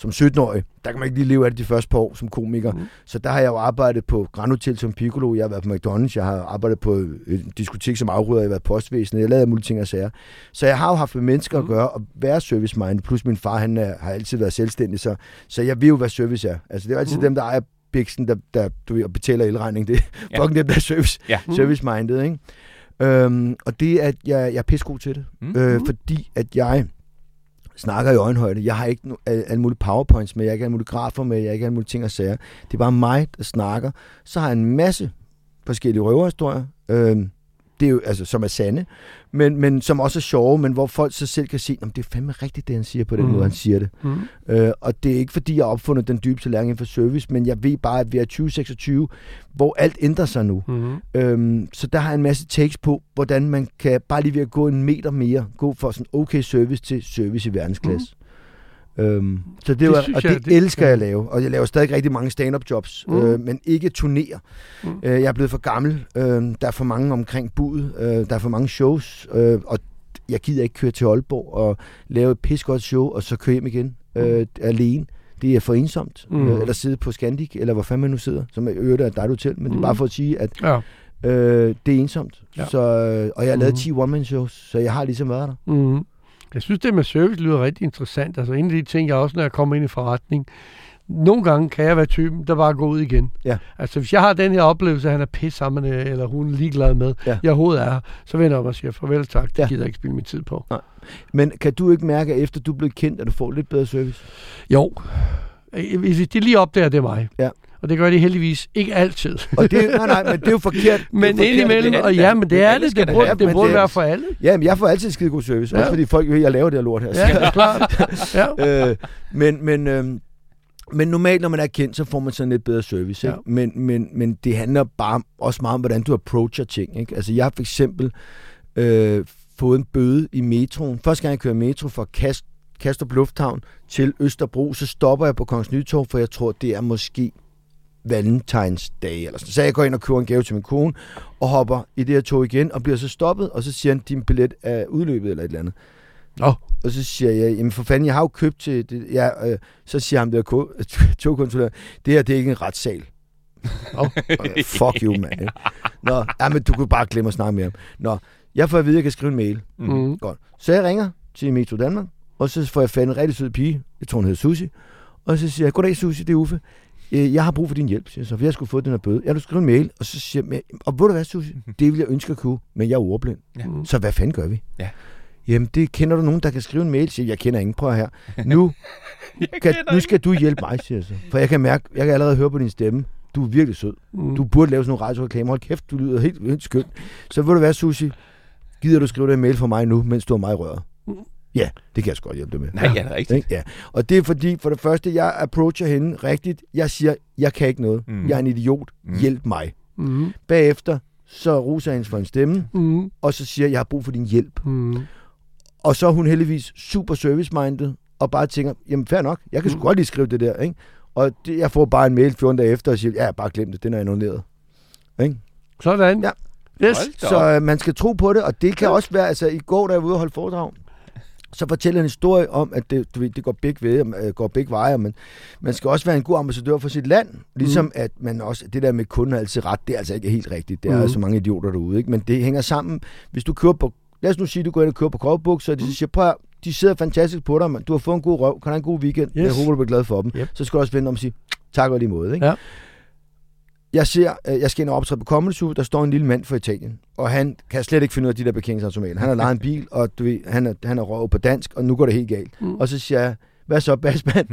S4: som sytten-årig, der kan man ikke lige leve af det de første par år som komiker. Mm. Så der har jeg jo arbejdet på Grand Hotel som piccolo, jeg har været på McDonald's, jeg har arbejdet på et diskotek som afrydder, jeg har været postvæsenet, jeg lavede mulige ting og sager. Så jeg har jo haft med mennesker mm. at gøre og være service-minded, plus min far, han er, har altid været selvstændig, så, så jeg vil jo, hvad service er. Altså det er altid mm. dem, der ejer biksen, der, der du ved, betaler elregning, det er ja. fucking dem, der er service, ja. service-minded, ikke? Øhm, og det er, at jeg, jeg er pissegod til det, mm. øh, fordi at jeg snakker i øjenhøjde. Jeg har ikke no, alle mulige powerpoints med, jeg har ikke alle mulige grafer med, jeg har ikke alle mulige ting at sige. Det er bare mig, der snakker. Så har jeg en masse forskellige røverhistorier, øh, det er jo, altså, som er sande, men, men som også er sjove, men hvor folk så selv kan sige, det er fandme rigtigt, det han siger på den mm. måde, han siger det. Mm. Øh, og det er ikke, fordi jeg har opfundet den dybeste læring inden for service, men jeg ved bare, at vi er tyve seksogtyve, hvor alt ændrer sig nu. Mm. Øhm, så der har jeg en masse takes på, hvordan man kan bare lige ved at gå en meter mere, gå fra sådan okay service til service i verdensklasse. Mm. Øhm, så det, det, var, og det, jeg, det elsker jeg at lave, og jeg laver stadig rigtig mange stand-up jobs, mm. øh, men ikke turnéer. Mm. Øh, jeg er blevet for gammel, øh, der er for mange omkring budet, øh, der er for mange shows, øh, og jeg gider ikke køre til Aalborg og lave et pissegodt show, og så køre hjem igen øh, mm. alene. Det er for ensomt, mm. øh, eller sidde på Scandic, eller hvor fanden man nu sidder, som er øvrigt af et dejligt hotel, men mm. det er bare for at sige, at ja. øh, det er ensomt. Ja. Så, og jeg har lavet mm. ti one-man-shows, så jeg har ligesom været der.
S3: Mm. Jeg synes, det med service lyder rigtig interessant. Altså en af de ting, jeg også, når jeg kommer ind i forretning, nogle gange kan jeg være typen, der bare går ud igen. Ja. Altså hvis jeg har den her oplevelse, at han er pisse sammen, eller hun er ligeglad med, ja. jeg overhovedet er her, så vender jeg op og siger, farvel tak, det ja. gider jeg ikke spille min tid på. Nej.
S4: Men kan du ikke mærke, at efter du er blevet kendt, at du får lidt bedre service?
S3: Jo. Hvis de lige opdager, det er mig. Ja. Og det gør de heldigvis ikke altid.
S4: Og det, nej, nej, men det er jo forkert.
S3: Men indimellem, og ja, men det er det. Det burde, det burde være for alle.
S4: Ja, men jeg får altid skide god service. Ja. Også fordi folk ved, jeg laver det her lort her.
S3: Ja, det er klart.
S4: Ja. øh, men, men, øh, men normalt, når man er kendt, så får man sådan lidt bedre service. Ikke? Ja. Men, men, men det handler bare også meget om, hvordan du approacher ting. Ikke? Altså, jeg har for eksempel øh, fået en bøde i metroen. Første gang jeg kører metro fra Kast, Kastrup Lufthavn til Østerbro, så stopper jeg på Kongens Nytorv, for jeg tror, det er måske valentinsdag eller sådan. Så jeg går ind og køber en gave til min kone, og hopper i det her tog igen, og bliver så stoppet, og så siger han, din billet er udløbet, eller et eller andet. Nå. Og så siger jeg, jamen for fanden, jeg har jo købt til det. Ja, øh, så siger han, det er togkontrollør, det her, det er ikke en retssal. Oh, fuck you, man. Nå, ja, men du kunne bare glemme at snakke med ham. Nå, jeg får at vide, at jeg kan skrive en mail. Mm. Godt. Så jeg ringer til Metro Danmark, og så får jeg fat en rigtig sød pige, jeg tror hun hedder Susie, og så siger jeg, goddag Susie, det er Uffe. Jeg har brug for din hjælp, siger jeg så, for jeg skulle få den her bøde. Jeg har skrevet en mail, og så siger jeg, og ved du hvad, Susie, det vil jeg ønske at kunne, men jeg er ordblind. Ja. Så hvad fanden gør vi? Ja. Jamen, det kender du nogen, der kan skrive en mail, siger jeg, kender ingen, prøv her. Nu, kan, nu skal du hjælpe mig, siger jeg så. For jeg kan mærke, jeg kan allerede høre på din stemme, du er virkelig sød. Mm. Du burde lave sådan nogle radioreklamer. Hold kæft, du lyder helt, helt skønt. Så ved du hvad, Susie, gider du skrive den mail for mig nu, mens du har mig i røret? Mm. Ja, det kan jeg sgu godt hjælpe dig med.
S2: Nej, ja, det er rigtigt.
S4: Ja. Og det er fordi, for det første, jeg approacher hende rigtigt. Jeg siger, jeg kan ikke noget. Mm. Jeg er en idiot. Mm. Hjælp mig. Mm. Bagefter, så roser jeg hende for en stemme, mm. og så siger jeg, jeg har brug for din hjælp. Mm. Og så er hun heldigvis super service-minded, og bare tænker, jamen fair nok, jeg kan sgu mm. godt lige skrive det der, ikke? Og det, jeg får bare en mail fjorten dage efter, og siger, ja, bare glem det, den er annulleret. Ikke?
S3: Sådan.
S4: Ja. Yes. Så øh, man skal tro på det, og det kan ja. også være, altså i går, da jeg var ude og holde foredrag, så fortæller en historie om, at det, du ved, det går begge veje, går begge veje, men man skal også være en god ambassadør for sit land, ligesom mm. at man også, det der med kunden altid ret, det er altså ikke helt rigtigt, der mm. er så mange idioter derude, ikke? Men det hænger sammen, hvis du kører på, lad os nu sige, du går ind og kører på korpbukser, og de mm. siger, prøv at, de sidder fantastisk på dig, man. Du har fået en god røv, kan du have en god weekend, yes. Jeg håber, du bliver glad for dem, yep. Så skal du også vende om og sige, tak og lige måde, ikke? Ja. Jeg ser, jeg skal ind og optræde på Comedy Zoo, der står en lille mand fra Italien, og han kan slet ikke finde ud af de der parkeringsautomater. Han har lejet en bil, og du ved, han er, han er røv på dansk, og nu går det helt galt. Mm. Og så siger jeg, hvad så, Basman?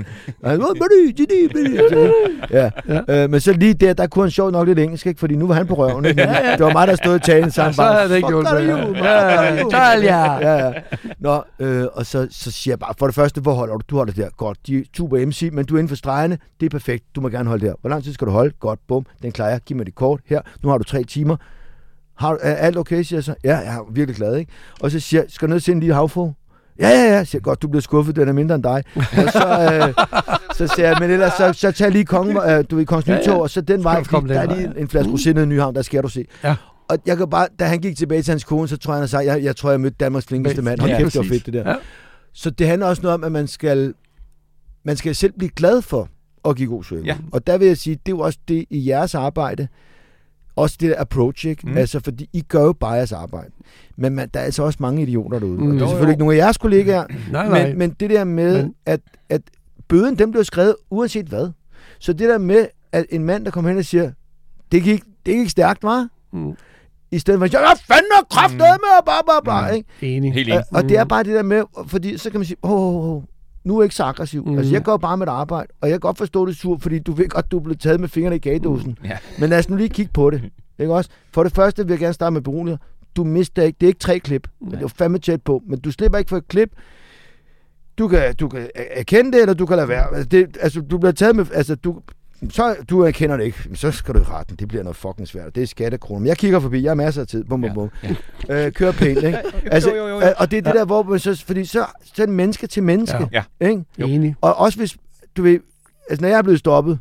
S4: ja. Ja. Øh, men så lige der, der kunne han sjovt nok lidt engelsk, ikke? Fordi nu var han på røven. Ikke? Ja, ja. Det var mig, der stod i talen sammen.
S3: Ja, så havde det ikke hjulpet. Italia!
S4: Ja, ja. Nå, øh, og så, så siger jeg bare, for det første, hvor holder du? Du holder der. Godt, de er super M C, men du er inden for stregene. Det er perfekt. Du må gerne holde der. Hvor lang tid skal du holde? Godt, bum. Den klarer jeg. Giv mig det kort. Her, nu har du tre timer. Har, er alt okay, siger jeg så? Ja, jeg er virkelig glad, ikke? Og så siger jeg, skal du ned til en lille havfru? Ja, ja, ja, siger godt, du bliver skuffet, den er mindre end dig. Og så, øh, så siger jeg, men ellers, så, så tag lige kongen, øh, du ved, Kongens Nytorv, ja, ja. Og så den vej, der er lige en flaske rosé nede i Nyhavn, der skal du se. Ja. Og jeg kan bare, da han gik tilbage til hans kone, så tror jeg, han sagde, jeg, jeg tror, jeg mødte Danmarks flinkeste mand. Hold kæft, det var fedt, det der. Ja. Så det handler også noget om, at man skal man skal selv blive glad for at give god service.
S2: Ja.
S4: Og der vil jeg sige, det er jo også det i jeres arbejde, også det der approach, ikke? Mm. Altså, fordi I gør jo bare jeres arbejde. Men man, der er altså også mange idioter derude. Mm. Og det er selvfølgelig ikke nogen af jeres kollegaer,
S3: nej, nej.
S4: Men, men det der med,
S3: men...
S4: at, at bøden, den bliver skrevet uanset hvad. Så det der med, at en mand, der kommer hen og siger, det gik, det gik stærkt, var? Mm. I stedet for at sige, jeg fandme kraftedeme med, og bla bla bla, ikke?
S3: Enig.
S2: Helt enig.
S4: Og, og det er bare det der med, fordi så kan man sige, åh, oh, oh, nu er jeg ikke så aggressiv. Mm. Altså, jeg går bare med et arbejde, og jeg kan godt forstå det sur, fordi du ved godt, du er blevet taget med fingrene i kagedåsen. Mm. Yeah. Men lad os nu lige kigge på det. Ikke også? For det første vil jeg gerne starte med berolighed. Du mister ikke, det er ikke tre klip. Mm. Det er jo fandme tæt på, men du slipper ikke for et klip. Du kan, du kan erkende det, eller du kan lade være. Altså, det, altså du bliver taget med, altså du, så du erkender det ikke, så skal du i retten. Det bliver noget fucking svært. Det er skattekroner. Men jeg kigger forbi, jeg har masser af tid. Bum, bum, bum. Ja. Ja. Øh, kører pænt, ikke? Altså, jo, jo, jo. Og det er det der, hvor man så, fordi så, så er det menneske til menneske.
S2: Ja.
S4: Ikke?
S3: Enig.
S4: Og også hvis, du ved, altså når jeg er blevet stoppet,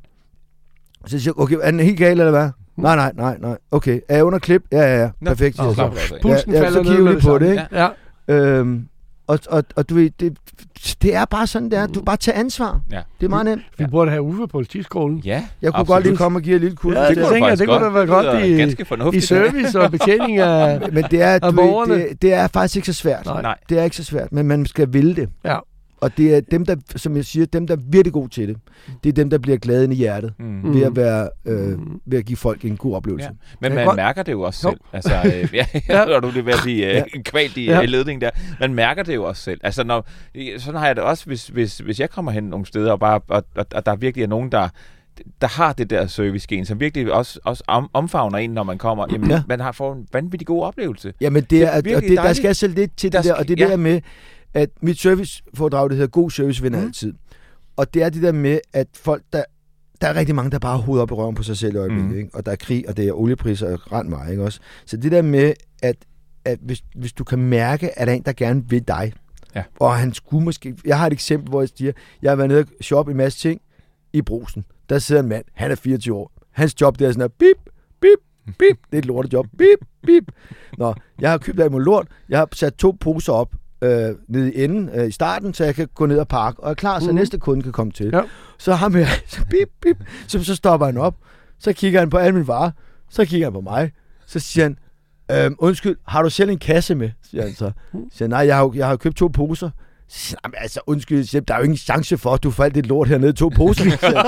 S4: så siger jeg, okay, er den helt galt, eller hvad? Nej, nej, nej, nej. Okay, er jeg under klip? Ja, ja, ja. Perfekt.
S2: Nå,
S4: så.
S3: Pulsen
S4: ja, ja,
S3: falder
S4: så kigger vi på det, ikke?
S3: Ja.
S4: Øhm, og, og, og du ved, det, det er bare sådan, det er. Du bare tager ansvar. Ja. Det er meget nemt.
S3: Vi burde have Uffe på politiskolen.
S2: Ja,
S4: Jeg kunne
S2: absolut.
S4: godt lige komme og give et lille kurs.
S3: Ja, det, det, tænker, det, det kunne da være godt i, i service og betjening af
S4: Men det er,
S3: af
S4: du ved, det, det er faktisk ikke så svært.
S2: Nej.
S4: Det er ikke så svært, men man skal ville det.
S3: Ja.
S4: Og det er dem, der, som jeg siger, dem, der er virkelig gode til det. Det er dem, der bliver glade ind i hjertet. Mm. Ved, at være, øh, ved at give folk en god oplevelse.
S2: Ja. Men man godt... mærker det jo også selv. Altså, øh, ja, ja. Når du er ved at blive øh, ja. kvalt i ja. ledningen der. Man mærker det jo også selv. Altså, når, sådan har jeg det også, hvis, hvis, hvis jeg kommer hen nogle steder, og, bare, og, og, og der virkelig er nogen, der der har det der service-gen, som virkelig også, også om, omfavner en, når man kommer. Jamen, ja. man har fået en vanvittig god oplevelse.
S4: Jamen, det er, det er og det, der skal selv lidt til der det der, og det er ja. der med, at mit serviceforedrag, det hedder God Service vinder mm. altid. Og det er det der med, at folk, der, der er rigtig mange, der bare har hovedet op i røven på sig selv i øjeblikket, mm. ikke? Og der er krig, og det er oliepriser og rent meget, ikke også? Så det der med, at, at hvis, hvis du kan mærke, at der er en, der gerne vil dig, ja. og han skulle måske... Jeg har et eksempel, hvor jeg siger, jeg har været nede og shoppe en masse ting i Brugsen. Der sidder en mand, han er fireogtyve år. Hans job, det er sådan her, bip, bip, bip. Det er et lortejob, bip, bip. Nå, jeg har købt af mig lort. Jeg har sat to poser op øh, nede i enden øh, i starten, så jeg kan gå ned og parke, og er klar, så mm. næste kunde kan komme til. Ja. Så ham her, så bip, bip. Så, så stopper han op. Så kigger han på alle mine varer. Så kigger han på mig. Så siger han, øhm, undskyld, har du selv en kasse med? Siger han så. Så siger han, nej, jeg har, jeg har købt to poser. Så siger han, altså undskyld, siger, der er jo ingen chance for, at du får alt det lort hernede i to poser.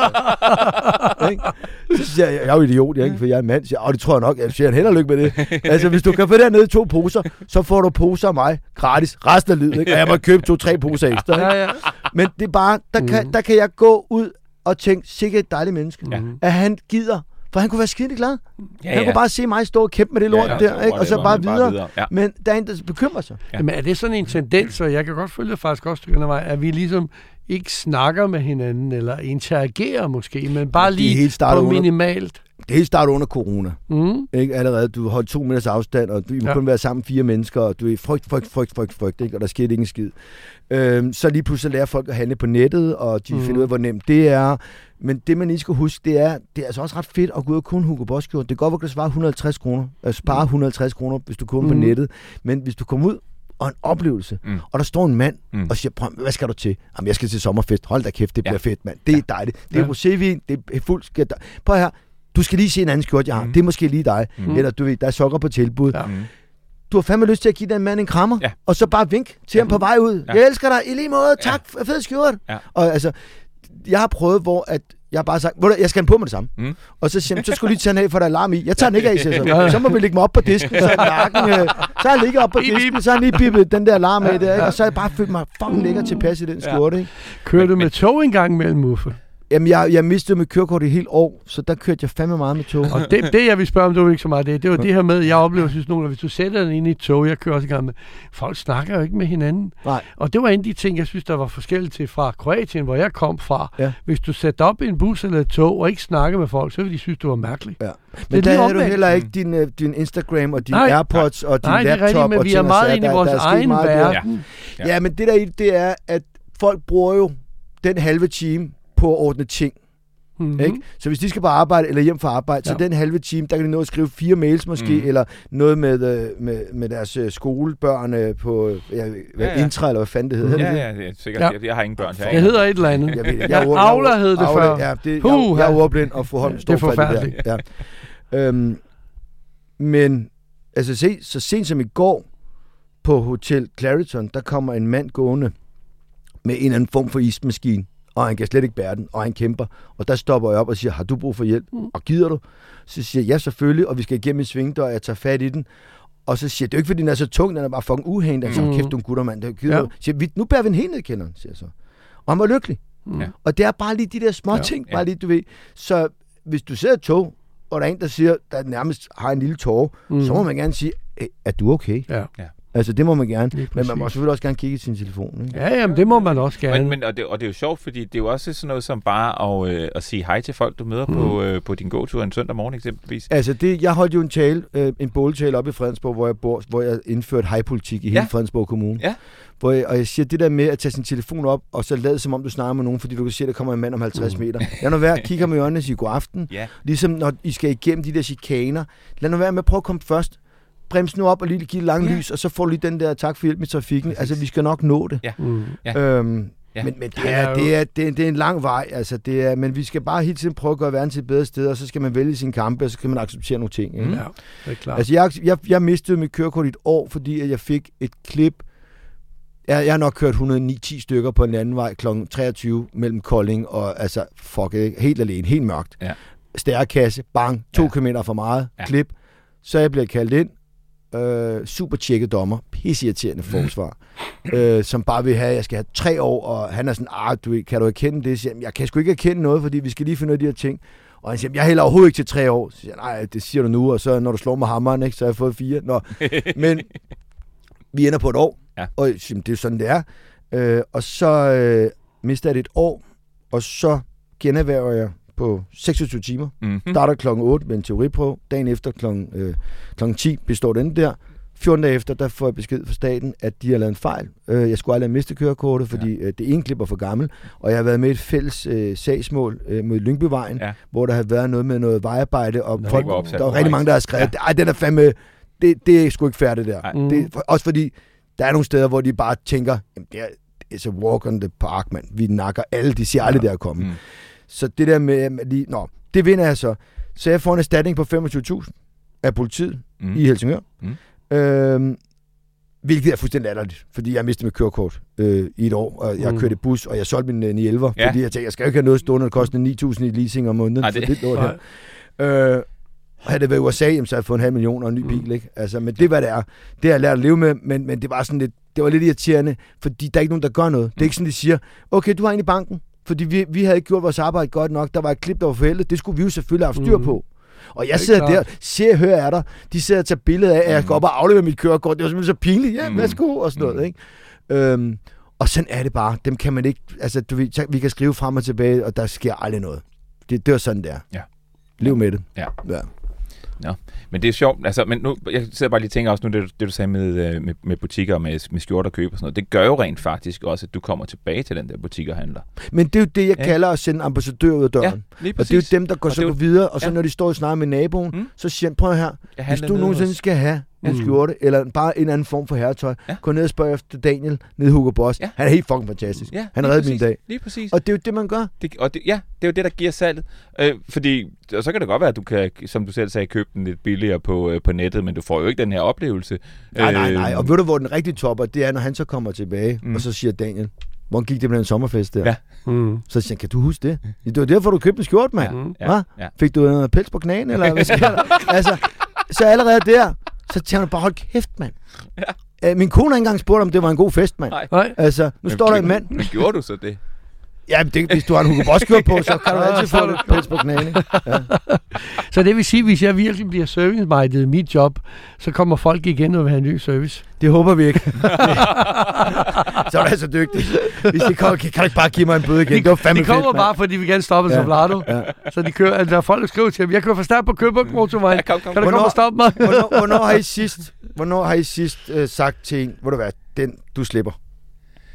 S4: Så siger jeg, jeg er jo idiot, ikke? For jeg er en mand. Så siger, det tror jeg nok. Jeg siger, held og lykke med det. Altså, hvis du kan få det hernede i to poser, så får du poser af mig gratis resten af livet. Ikke? Og jeg må købe to-tre poser ekstra. Ikke? Ja, ja. Men det er bare, der kan, mm. der kan jeg gå ud og tænke, sikkert et dejligt menneske, ja. At han gider. For han kunne være skidelig glad. Ja, han ja. kunne bare se mig stå og kæmpe med det lort ja, ja, der, ikke? Og så bare videre. Bare videre. Ja. Men der er en, der bekymrer sig.
S3: Ja. Men er det sådan en tendens, og jeg kan godt følge faktisk også, at vi ligesom ikke snakker med hinanden, eller interagerer måske, men bare lige på minimalt.
S4: Det hele startede under corona. Mm. Ikke? Allerede, du holdt to meters afstand, og du ja. kun være sammen fire mennesker, og du er frygt, frygt, frygt, frygt, frygt, ikke? Og der skete ingen skid. Øhm, så lige pludselig lærer folk at handle på nettet, og de mm. finder ud af, hvor nemt det er. Men det, man lige skal huske, det er, det er altså også ret fedt at gå ud og kunne Hugo Boss-skjorte. Det går godt, at du svarer et hundrede og halvtreds kroner. Altså spare et hundrede og halvtreds kroner, hvis du kommer mm. på nettet. Men hvis du kommer ud og en oplevelse, mm. og der står en mand mm. og siger, hvad skal du til? Jamen, jeg skal til sommerfest. Hold da kæft, det bliver ja. fedt, mand. Det er ja. dejligt. Det er ja. rosévin, det er fuldt skært. Prøv her. Du skal lige se en anden skjorte, jeg har. Mm. Det er måske lige dig. Mm. Eller du ved, der er sokker på tilbud. Ja. Du har fandme lyst til at give den mand en krammer, ja. og så bare vink til ja. ham på vej ud. Ja. Jeg elsker dig, i lige måde, tak, ja. fed skjorte. Ja. Og altså, jeg har prøvet, hvor at jeg har bare sagt, jeg skal have den på med det samme. Mm. Og så siger jeg, så skulle du lige tage den af, for der er alarm i. Jeg tager den ikke af, siger så. Så må vi lægge mig op på disken, så nakken, øh, så har jeg ligget op på disken, så har jeg lige bippet den der alarm af der, ikke? Og så har jeg bare følt mig fucking lækker tilpas i den skjorte. Ikke?
S3: Kører du med tog en gang mellem Muffe?
S4: Jamen, jeg, jeg mistede mit kørekort i et helt år, så der kørte jeg fandme meget med tog.
S3: Og det, det jeg vil spørge om, det var ikke så meget det. Det var det her med, jeg oplever, synes nogen, at hvis du sætter den ind i et tog, jeg kører også i gang med, folk snakker jo ikke med hinanden. Nej. Og det var en af de ting, jeg synes, der var forskelligt til fra Kroatien, hvor jeg kom fra. Ja. Hvis du sætter op i en bus eller et tog, og ikke snakker med folk, så vil de synes, du var mærkeligt. Ja.
S4: Men der havde du heller ikke din, din Instagram og din nej, Airpods og din
S3: nej,
S4: laptop.
S3: Nej, det er rigtigt, men vi er meget inde i vores egen verden.
S4: Ja. Ja, men det der i det er, at folk bruger jo den halve time på at ordne ting. Mm-hmm. Ikke? Så hvis de skal på arbejde eller hjem fra arbejde, ja. så den halve time, der kan de nå at skrive fire mails måske, mm. eller noget med, med, med deres skolebørn på ja, ja, ja. Intra, eller hvad fanden det hedder.
S2: Ja, ja, det er sikkert. Ja. Jeg, jeg har ingen børn.
S3: Jeg, jeg hedder et eller andet.
S4: Jeg ved det.
S3: Jeg Aula hed det før.
S4: Ja, det, jeg, jeg er ordblind, og fru Holm står for det der. Ja. Øhm, men, altså se, så sent som i går, på Hotel Clariton, der kommer en mand gående med en anden form for ismaskine, og han kan slet ikke bære den, og han kæmper. Og der stopper jeg op og siger, har du brug for hjælp? Mm. Og gider du? Så siger jeg, ja selvfølgelig, og vi skal igennem en svingdør, og jeg tager fat i den. Og så siger jeg, det er jo ikke, fordi den er så tung, den er bare fucking uhængende. Jeg siger, mm. kæft, du gutter, mand. Det gider ja. du? Så siger, nu bærer vi den helt ned i kælderen, siger jeg så. Og han var lykkelig. Mm. Og det er bare lige de der små ja. ting, bare lige, du ved. Så hvis du sidder i tog, og der er en, der siger, der nærmest har en lille tåre, mm. så må man gerne sige, er du okay? Ja. Ja. Altså, det må man gerne. Men man må selvfølgelig også gerne kigge i sin telefon. Ikke?
S3: Ja, jamen, det må man også gerne.
S2: Men, men, og, det, og det er jo sjovt, fordi det er jo også sådan noget som bare at, øh, at sige hej til folk, du møder mm. på, øh, på din gåtur en søndag morgen eksempelvis.
S4: Altså, det, jeg holdt jo en tale, øh, en båltale op i Fredensborg, hvor jeg bor, hvor jeg indførte hejpolitik i hele ja. Fredensborg Kommune. Ja. Hvor jeg, og jeg siger, det der med at tage sin telefon op, og så lade som om du snakker med nogen, fordi du kan se, at der kommer en mand om halvtreds meter. Lad nu være, kigger med øjnene og siger god aften. Ja. Ligesom når I skal igennem de der chikaner. Lad nu være med at prøve at komme først. Brems nu op og lige give lang ja. lys, og så får du lige den der tak for hjælp i trafikken. Præcis. Altså, vi skal nok nå det. Ja. Mm. Øhm, ja. Men, men det, er, det, er, det, er, det er en lang vej, altså. Det er, men vi skal bare hele tiden prøve at gøre verden til et bedre sted, og så skal man vælge sine kampe, og så kan man acceptere nogle ting. Ikke?
S3: Mm. Ja, det er klart.
S4: Altså, jeg, jeg, jeg mistede mit kørekort i et år, fordi jeg fik et klip. Jeg, jeg har nok kørt et hundrede og ni ti stykker på en anden vej klokken treogtyve mellem Kolding og, altså, fuck it, helt alene, helt mørkt. Ja. Stærkasse, bang, to ja. kilometer for meget, ja. klip. Så jeg bliver kaldt ind. Øh, super tjekket dommer, pisseirriterende forsvar, øh, som bare vil have, at jeg skal have tre år, og han er sådan, ah, du, kan du erkende det? Så jeg, jeg kan sgu ikke erkende noget, fordi vi skal lige finde ud af de her ting. Og han siger, jeg hælder overhovedet ikke til tre år. Så siger jeg, nej, det siger du nu, og så når du slår med hammeren, ikke, så har jeg fået fire. Nå. Men vi ender på et år, ja. og det er sådan, det er. Øh, og så øh, mister jeg det et år, og så generhverver jeg på seksogtyve timer. Mm-hmm. Starter klokken otte med en teoriprøve. Dagen efter klokken, øh, klokken ti består den der. fjorten dage efter, der får jeg besked fra staten, at de har lavet en fejl. Øh, jeg skulle aldrig have mistet kørekortet, fordi ja. øh, det ene klip var for gammel. Og jeg har været med i et fælles øh, sagsmål øh, mod Lyngbyvejen, ja. hvor der har været noget med noget vejarbejde. Og folk, var der var rigtig mange, der har skrevet, ja. ej, den er fandme, det, det er sgu ikke færdigt der. Mm. Det, for, også fordi, der er nogle steder, hvor de bare tænker, jamen, det er it's a walk on the park, mand. Vi nakker alle, de siger aldrig, ja. der er kommet. Mm. Så det der med, lige, nå, det vinder jeg så. Så jeg får en erstatning på femogtyve tusind af politiet mm. i Helsingør. Mm. Øhm, hvilket er fuldstændig latterligt, fordi jeg mistede mit kørekort øh, i et år, og jeg mm. kørte bus, og jeg solgte min uh, ni elleve, ja. fordi jeg tænkte, jeg skal jo ikke have noget stående, der koster ni tusind i leasing om måneden. Nej, det, det lort her. Øh, og havde det været i U S A, så havde jeg fået en halv million og en ny bil, mm. ikke? Altså, men det var det er. Det har jeg lært at leve med, men, men det var sådan lidt, det var lidt irriterende, fordi der er ikke nogen, der gør noget. Det er ikke sådan, de siger, okay, du har en i banken, fordi vi, vi havde ikke gjort vores arbejde godt nok. Der var et klip, der var forældet. Det skulle vi jo selvfølgelig have styr på. Mm. Og jeg sidder der, ser og hører er der. De sidder og tager billeder af, at jeg skal op og aflevere mit kørekort. Det var simpelthen så pinligt. Ja, værsgo, og sådan noget, ikke? Øhm, og sådan er det bare. Dem kan man ikke, altså du ved, vi kan skrive frem og tilbage, og der sker aldrig noget. Det, det er sådan, der. Ja. Lev med det. Ja. Ja.
S2: Ja, men det er sjovt. Altså, men nu, jeg sidder bare lige og tænker også nu, det, det du sagde med, med, med butikker og med, med skjorter og køb og sådan noget, det gør jo rent faktisk også, at du kommer tilbage til den der butik og handler.
S4: Men det er jo det, jeg ja. kalder at sende ambassadører ud af døren. Ja, og det er jo dem, der går så går videre, og så ja. når de står og snakker med naboen, mm. så siger han, prøv her, hvis du nogensinde skal have en mm. skjorte, eller bare en anden form for herretøj, ja. gå ned og spørg efter Daniel nede i Hugo Boss. Ja. Han er helt fucking fantastisk. Ja, han reddede min dag.
S2: Lige præcis.
S4: Og det er jo det, man gør.
S2: Det, og det, ja, det er jo det, der giver salget. Øh, fordi, og så kan det godt være, at du kan, som du selv sagde, købe den lidt billigere på, øh, på nettet, men du får jo ikke den her oplevelse.
S4: Nej, nej, nej. Og ved du, hvor den rigtig topper, det er, når han så kommer tilbage, mm. og så siger Daniel, hvordan gik det med den sommerfest der? Ja. Mm. Så siger han, kan du huske det? Det var derfor, du købte en skjort, mand. Ja. Ja. Ja. Fik du noget pels på knæene, eller hvad sker der? Altså, så allerede der, så tænker han bare, hold kæft, mand. Ja. Min kone har engang spurgt, om det var en god fest, mand. Nej. Altså, nu men står der en mand.
S2: Men gjorde du så det?
S4: Ja, det, hvis du har en Hugo Boss-skjort på, så kan du altid få lidt pels på knæene. Ja.
S3: Så det vil sige, hvis jeg virkelig bliver service-minded i mit job, så kommer folk igen og vil have en ny service.
S4: Det håber vi ikke. Så er du altså dygtig. Hvis de kommer, kan du ikke bare give mig en bøde igen?
S3: De,
S4: det var fandme
S3: de kommer
S4: fedt,
S3: bare, fordi vi gerne stoppe ja. Soblado. Ja. Så de kører, der er folk, der skriver til dem, jeg kører for stærkt på København motorvejen. Ja, kom, kom. Kan du komme og stoppe mig?
S4: hvornår, hvornår har I sidst, hvornår har I sidst uh, sagt til en, hvor du hvad, den du slipper?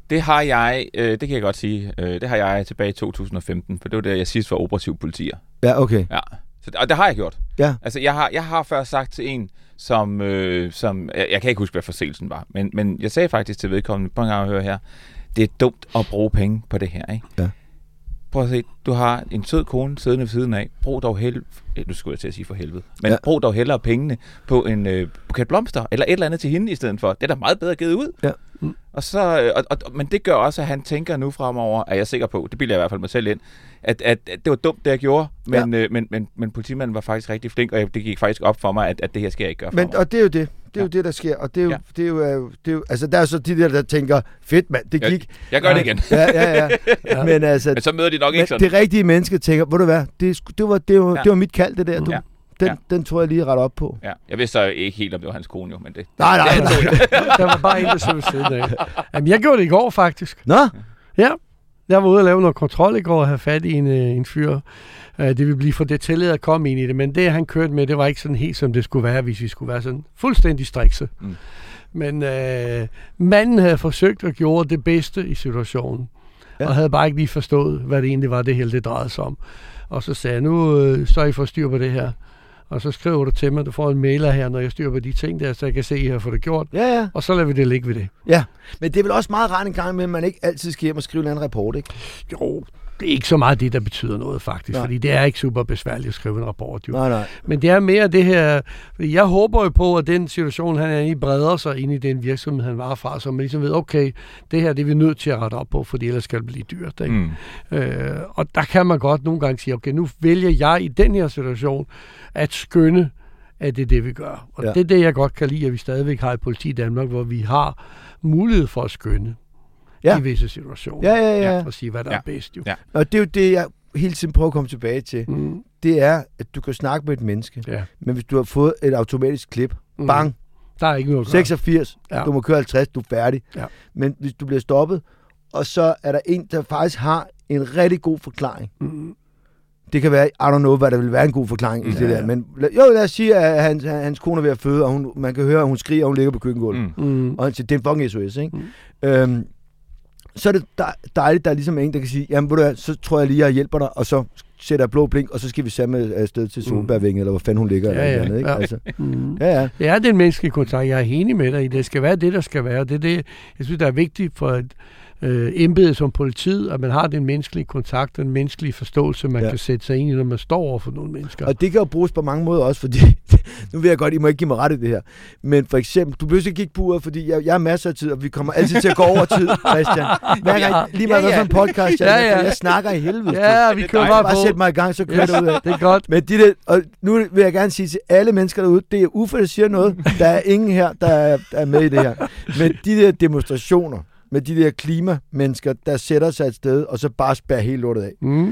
S2: Det har jeg, øh, det kan jeg godt sige, øh, det har jeg tilbage i to tusind og femten, for det var der, jeg sidst var operativ politier.
S4: Ja, okay.
S2: Ja, så, og det har jeg gjort.
S4: Ja.
S2: Altså, jeg har, jeg har før sagt til en, som, øh, som jeg, jeg kan ikke huske, hvad forseelsen var, men, men jeg sagde faktisk til vedkommende, på en gang at høre her, det er dumt at bruge penge på det her, ikke?
S4: Ja.
S2: Prøv at se, du har en sød kone siddende ved siden af. Brug dog hellere, nu skulle jeg til at sige for helvede, men ja. brug dog hellere pengene på en øh, buket blomster, eller et eller andet til hende i stedet for. Det er da meget bedre givet ud.
S4: Ja.
S2: Mm. Og så, og, og, men det gør også, at han tænker nu fremover, er jeg sikker på, det bilder jeg i hvert fald mig selv ind, at, at, at det var dumt, det jeg gjorde, men, ja. øh, men, men, men politimanden var faktisk rigtig flink, og det gik faktisk op for mig, at, at det her skal jeg ikke gøre
S4: men, og det er jo det. Det er ja. jo det, der sker, og det er jo, ja. det er jo, det er jo, altså der er så de der, der tænker, fedt mand, det gik.
S2: Jeg, jeg gør
S4: ja.
S2: det igen.
S4: ja, ja, ja. ja. Men, altså,
S2: men så møder de nok ikke sådan.
S4: Det rigtige menneske tænker, ved du hvad, det, det, var, det, var, ja. det var mit kald, det der, du. Ja. Den, ja. den tror jeg lige ret op på.
S2: Ja. Jeg vidste så ikke helt, om det var hans kone, jo, men det...
S4: Nej, nej, nej.
S3: Der var bare en, der så ved siden af. Jamen, jeg gjorde det i går, faktisk.
S4: Nå?
S3: Ja. Jeg var ude og lave noget kontrol i går og have fat i en, en fyr. Det ville blive for detaljeret at komme ind i det, men det, han kørte med, det var ikke sådan helt, som det skulle være, hvis vi skulle være sådan fuldstændig strikse. Mm. Men øh, manden havde forsøgt at gøre det bedste i situationen, ja. og havde bare ikke lige forstået, hvad det egentlig var, det hele det drejede sig om. Og så sagde jeg, nu øh, så I får styr på det her. Og så skriver du til mig, du får en mailer her, når jeg styrer på de ting der, så jeg kan se, at I har fået det gjort.
S4: Ja, ja.
S3: Og så lader vi det ligge ved det.
S4: Ja, men det er vel også meget rart en gang med, at man ikke altid skal hjem og skrive en anden rapport, ikke?
S3: Jo, det er ikke så meget det, der betyder noget faktisk, nej. Fordi det er ikke super besværligt at skrive en rapport. Jo.
S4: Nej, nej.
S3: Men det er mere det her, fordi jeg håber jo på, at den situation, han er i, breder sig ind i den virksomhed, han var fra, så man ligesom ved, okay, det her det er vi nødt til at rette op på, for ellers skal det blive dyrt. Ikke? Mm. Øh, og der kan man godt nogle gange sige, okay, nu vælger jeg i den her situation at skønne, at det er det, vi gør. Og ja. det er det, jeg godt kan lide, at vi stadigvæk har et politi i Danmark, hvor vi har mulighed for at skønne. Ja. I visse situationer.
S4: Ja, ja, ja.
S3: Og sige, hvad der
S2: ja.
S3: er bedst. Jo.
S2: Ja.
S4: Og det er jo det, jeg hele tiden prøver at komme tilbage til. Mm. Det er, at du kan snakke med et menneske, ja. men hvis du har fået et automatisk klip, mm. bang,
S3: der er ikke noget
S4: seksogfirs,
S3: ja.
S4: du må køre halvtreds, du er færdig. Ja. Men hvis du bliver stoppet, og så er der en, der faktisk har en rigtig god forklaring. Mm. Det kan være, I don't know, hvad der vil være en god forklaring i ja, det der, men jo, lad os sige, at hans, hans kone er ved at føde, og hun, man kan høre, at hun skriger, og hun ligger på køkkengulvet. Mm. Og han siger, det er en fucking S O S, ikke? Mm. Øhm, så er det dejligt, der er ligesom en, der kan sige, jamen, ved du hvad, så tror jeg lige, jeg hjælper dig, og så sætter jeg blå blink, og så skal vi sammen afsted til Solbergvænge, mm. eller hvor fanden hun ligger.
S3: Ja,
S4: eller
S3: ja,
S4: andet, ikke?
S3: Ja.
S4: Altså,
S3: mm.
S4: ja, ja.
S3: Det er den menneskelige kontakt. Jeg er enig med dig i. Det skal være det, der skal være. Det er det, jeg synes, der er vigtigt for et øh, embede som politiet, at man har den menneskelige kontakt, den menneskelige forståelse, man ja. kan sætte sig ind i, når man står over for nogle mennesker.
S4: Og det kan jo bruges på mange måder også, fordi, nu vil jeg godt, I må ikke give mig ret i det her, men for eksempel, du behøver ikke kigge på uret, fordi jeg, jeg har masser af tid, og vi kommer altid til at gå over tid, Christian. Hver gang, lige meget ja, ja. en podcast, jeg, ja, ja. jeg snakker i helvede.
S3: Ja, vi kører bare på.
S4: Bare sæt mig i gang, så kører yes, det ud af.
S3: Det er godt.
S4: Men de der, og nu vil jeg gerne sige til alle mennesker derude, det er Uffe, der siger noget. Der er ingen her, der er, der er med i det her. Men de der demonstrationer, med de der klimamennesker, der sætter sig et sted, og så bare spærrer helt lortet af. Mm.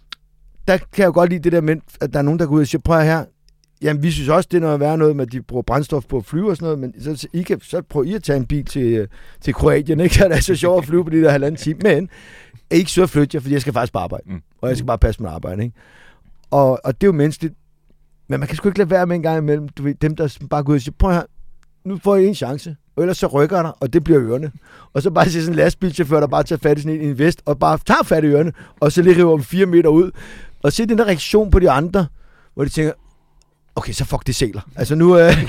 S4: Der kan jeg jo godt lide det der med, at der er nogen, der går ud og siger, prøv her, jamen vi synes også, det er noget værre noget med, at de bruger brændstof på at flyve og sådan noget, men så, I kan, så prøv I at tage en bil til, til Kroatien, ikke? Det er så sjovt at flyve på de der halvanden time, men jeg ikke så at flytte jer, fordi jeg skal faktisk bare arbejde, mm. og jeg skal bare passe mit arbejde, ikke? Og, og det er jo menneskeligt, men man kan sgu ikke lade være med en gang imellem, du ved, dem der bare går ud og siger, prøv her, nu får I en chance, og ellers så rykker der, og det bliver ørerne. Og så bare se sådan en lastbilchauffør, der bare tager fat i sådan en vest, og bare tager fat i ørerne, og så lige river om fire meter ud. Og se den der reaktion på de andre, hvor de tænker, okay, så fuck, det sæler. Altså nu, øh,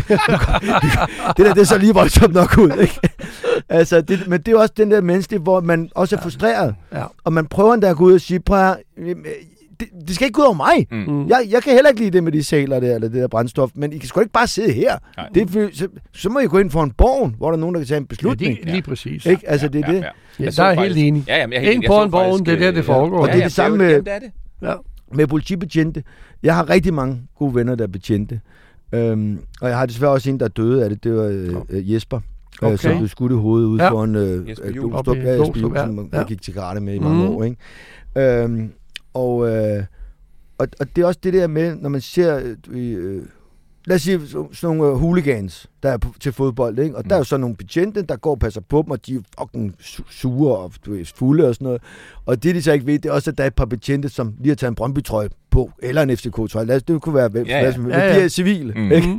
S4: det der, det er så lige voldsomt nok ud, ikke? Altså, det, men det er også den der menneske, hvor man også er frustreret. Ja. Og man prøver endda at gå ud og sige, prøv at Det, det skal ikke gå ud over mig. Mm. Jeg, jeg kan heller ikke lide det med de sæler der, eller det der brændstof, men I kan sgu ikke bare sidde her. Det, så, så må I gå ind for en borg, hvor der er nogen, der kan tage en beslutning.
S3: Ja, det, lige præcis.
S4: Ikke? Altså, det er
S3: ja,
S4: det.
S3: Ja, ja. Ja, der er helt enig.
S2: Ja, jamen, jeg
S3: ind på en borg, det er der, det foregår.
S4: Ja, og det er
S2: ja,
S4: det samme med,
S2: det er det.
S4: Ja. med politibetjente. Jeg har rigtig mange gode venner, der er betjente. Øhm, og jeg har desværre også en, der døde af det. Det var øh, Jesper. Okay. Øh, som blev skudt i hovedet ude ja. foran øh,
S2: Jesper Juhl,
S4: Glostrup, ja, Jesper Juhl, som jeg gik til karate med i mange mm. år. Ikke? Øhm, og... Øh, Og, og det er også det der med, når man ser, øh, lad os sige, sådan nogle uh, hooligans, der er på, til fodbold, ikke? Og mm. der er jo så nogle betjente, der går og passer på dem, og de er fucking sure og du ved, fulde og sådan noget. Og det, de så ikke ved, det er også, at der er et par betjente, som lige har taget en Brøndby-trøje på, eller en F C K-trøje. Lad os, det kunne være, ja, ja. Men ja, ja. De er civile, mm. ikke?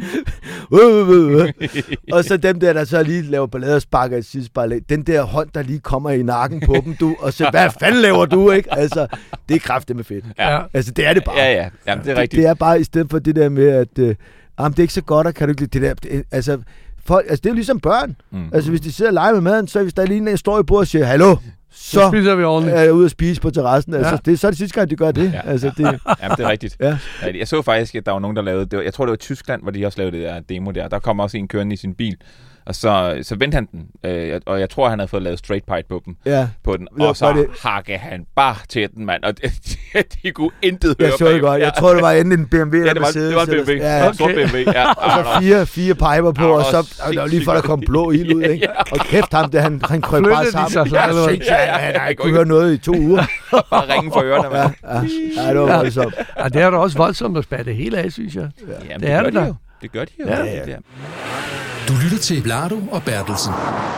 S4: Og så dem der, der så lige laver ballade og sparker et sidespejl. Den der hånd, der lige kommer i nakken på dem, du, og så, hvad fanden laver du, ikke? Altså, det er kraftedeme fedt. Ja. Altså, det er det bare.
S2: Ja, ja. Jamen, det er rigtigt.
S4: Det, det er bare, i stedet for det der med, at øh, jamen, det er ikke så godt, og kan du ikke det der, det, altså, folk, altså, det er jo ligesom børn. Mm. Altså, hvis de sidder og leger med maden, så hvis der lige en står i bordet og siger, hallo, så,
S3: så spiser vi ordentligt.
S4: Er jeg ude at spise på terrassen. Ja. Altså, det, så er det sidste gang, de gør det. Ja, altså, det...
S2: Jamen, det er rigtigt. Ja. Jeg så faktisk, at der var nogen, der lavede det. Jeg tror, det var i Tyskland, hvor de også lavede det der demo der. Der kom også en kørende i sin bil. Og så, så vendte han den, øh, og jeg tror, han havde fået lavet straight pipe på dem, ja. På den, og så det... hakkede han bare til den, mand, og de, de kunne intet høre.
S4: Jeg så det godt, jeg tror, det var enten en B M W eller
S2: ja, det var,
S4: Mercedes.
S2: Det var en B M W, ja, okay. Sort B M W, ja.
S4: Og så fire, fire piper på, ja, og så og der lige for, der kom blå ild ud, ikke? Og kæft ham, det, han, han krøb bare sammen.
S3: Så, så,
S4: ja, ja, ja, ja, jeg kunne høre noget i to uger.
S2: Bare ringen for ørerne, mand.
S4: Ja, ja, det var voldsomt.
S3: Ja, det er da også voldsomt at spære det hele af, synes jeg.
S2: Jamen, det er det da. Det gør de jo.
S3: Ja, ja.
S1: Du lytter til Blardo og Bertelsen.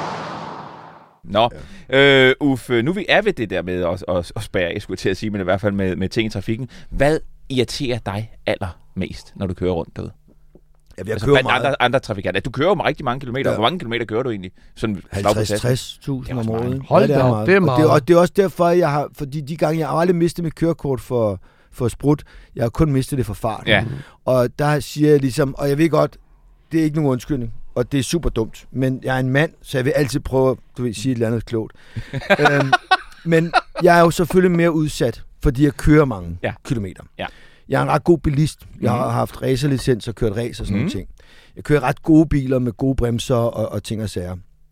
S2: Nå, ja. øh, Uffe, nu vi er ved det der med at, at, at spærre, jeg skulle til at sige, men i hvert fald med, med ting i trafikken. Hvad irriterer dig allermest, når du kører rundt derude?
S4: Ja, jeg
S2: altså,
S4: kører meget.
S2: Andre, andre trafikanter. Du kører jo rigtig mange kilometer. Ja. Hvor mange kilometer kører du egentlig?
S4: halvtreds til tres tusind om året.
S3: Hold da op, det er meget.
S4: Og det, og det er også derfor, jeg har, fordi de gange, jeg har aldrig mistet mit kørekort for, for sprut. Jeg har kun mistet det for fart.
S2: Ja.
S4: Og der siger jeg ligesom, og jeg ved godt, det er ikke nogen undskyldning, og det er super dumt. Men jeg er en mand, så jeg vil altid prøve at du ved, sige et eller andet klogt. øhm, men jeg er jo selvfølgelig mere udsat, fordi jeg kører mange ja. kilometer. Ja. Jeg er en ret god bilist. Jeg har mm. haft racerlicens og kørt race og sådan mm. nogle ting. Jeg kører ret gode biler med gode bremser og, og ting og sager.